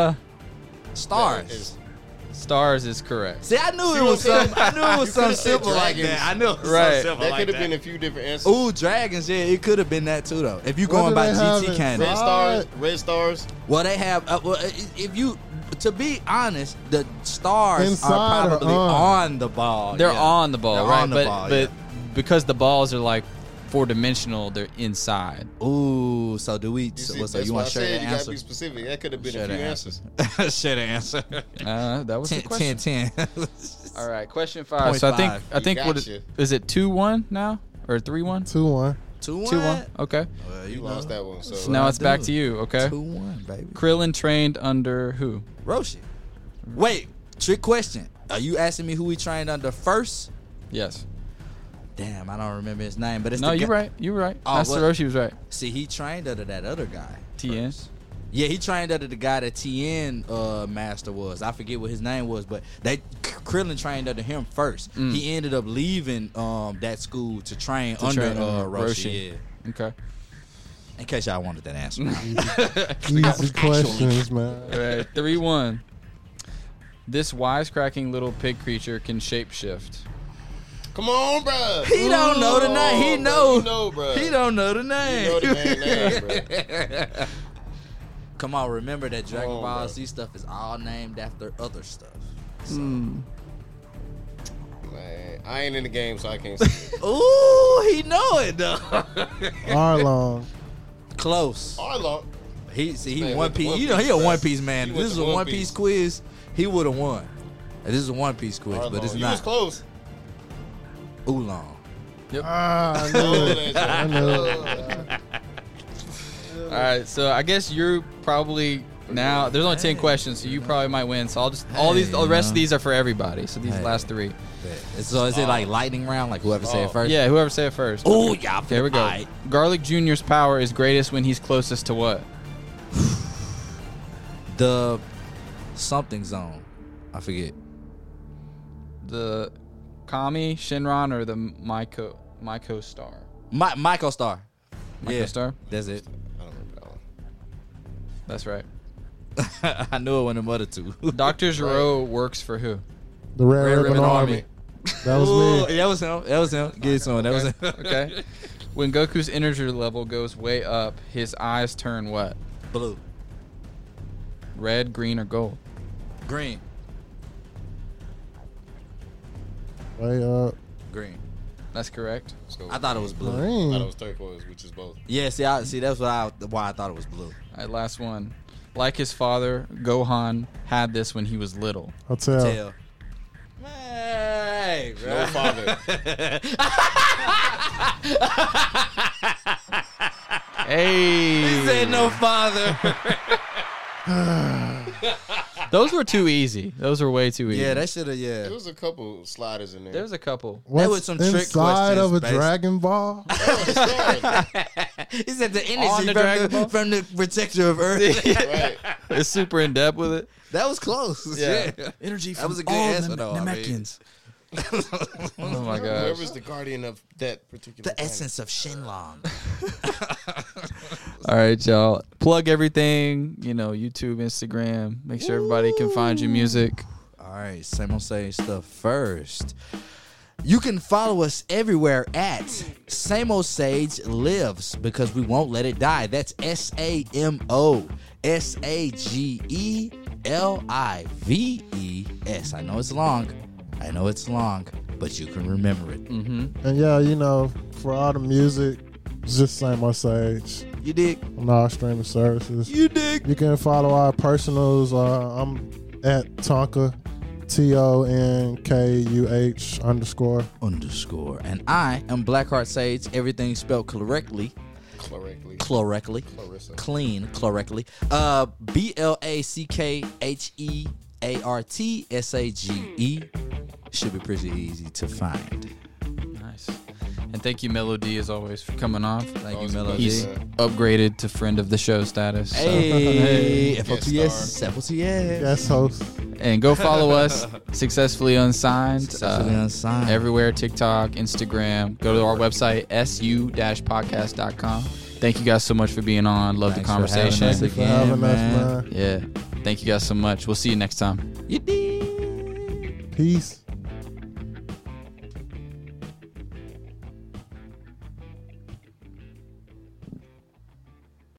Stars. Stars is correct. See, I knew See it what was I'm saying? something. I knew it was You something could've said simple like dragons. that. I knew it was Right. something simple That like could have that. been a few different answers. Ooh, dragons. Yeah, it could have been that too, though. If you What going do by they have GT in canon. Red stars. Red stars. Well, they have. Well, if you, to be honest, the stars Inside are or probably on? on the ball. They're yeah. on the ball, They're right? on the but ball, but because the balls are like 4-dimensional, they're inside. Ooh, so do we? You see, So that's you why I want to share said the you got to answer? be specific. That could have been Share a few the answers. Share the answer. That was the 10, question. 10. All right, question 5. Point So I five. think what Gotcha. is it 2-1 now or 3-1? 2-1. 2-1. 2-1. Okay. Well, You lost that one. So, So now I it's back do. to you. Okay. 2-1, baby. Krillin trained under who? Roshi. Wait, trick question. Are you asking me who he trained under first? Yes. Damn, I don't remember his name, but it's No, the you're guy- right. You're right. Oh, Master what? Roshi was right. See, he trained under that other guy. TN. Yeah, he trained under the guy that TN master was. I forget what his name was, but Krillin trained under him first. He ended up leaving that school to train under Roshi. Yeah. Okay. In case y'all wanted that answer. Easy questions, man. All right. 3-1. This wisecracking little pig creature can shapeshift. come on, bro. He don't know the name. He know. You know, bro. He don't know the name. You know the man name, bro. Come on, remember that Dragon on, Ball bro. Z stuff is all named after other stuff. So. Man, I ain't in the game, so I can't see it. Ooh, he know it though. Arlong. Close. Arlong. He Man, One with the Piece. One You know he Piece a stuff. One Piece man. He If went this is to a One One Piece Piece. quiz, he would have won. This is a One Piece quiz, but it's You was not. close. Oolong. Ah, I knew it. I knew it. All right. So I guess you're probably now. There's only 10 questions, so you probably might win. So I'll just all the rest of these are for everybody. So these Hey. last 3. So is it like lightning round? Like whoever say it first? Yeah. Whoever say it first. Oh yeah. Here we go. Alright. Garlic Jr.'s power is greatest when he's closest to what? The something zone. I forget. The Kami, Shinron, or the Maiko Star? Michael Star. Maiko Star? That's it. I don't remember that one. That's right. I knew it when the other two. Dr. Gero works for who? The Red Ribbon Army. That was Ooh, me. that was him. That was him. Get some. That was him. Okay. When Goku's energy level goes way up, his eyes turn what? Blue. Red, green, or gold? Green. Way up. Green. That's correct. Let's go I with thought it was blue. I thought it Green. was turquoise, which is both. Yeah, see, that's why I thought it was blue. All right, last one. Like his father, Gohan had this when he was little. Hotel. Tail. Hey, bro. No father. Hey. He said no father. Those were too easy. Those were way too easy. Yeah, that should have. Yeah. There was a couple sliders in there. There was a couple. What's was some trick inside of a questions, Dragon Ball? He said the On energy the Dragon Ball? from the protector of Earth. Right. It's super in depth with it. That was close. Yeah. Yeah. Energy That was a good answer, though. I mean. Oh my gosh. Whoever's the guardian of that particular The planet. essence of Shenlong. All right, y'all. Plug everything. YouTube, Instagram. Make sure everybody can find your music. All right, Samo Sage stuff first. You can follow us everywhere at Samo Sage Lives because we won't let it die. That's SamoSageLives. I know it's long, but you can remember it. Mm-hmm. And for all the music, it's just Samo Sage. You dig? On all streaming services. You dig? You can follow our personals. I'm at Tonka. TONKUH_. And I am Blackheart Sage. Everything spelled correctly. Correctly. Clean. Correctly. BlackheartSage. Should be pretty easy to find. Nice. And thank you, Melody, as always, for coming on. Thank you, Melody. He's upgraded to friend of the show status. Hey, FOTS. Yes, host. And go follow us, Successfully Unsigned. Everywhere, TikTok, Instagram. Go to our website, su-podcast.com. Thank you guys so much for being on. Love the conversation. Thank you for having us, man. Yeah. Thank you guys so much. We'll see you next time. Peace.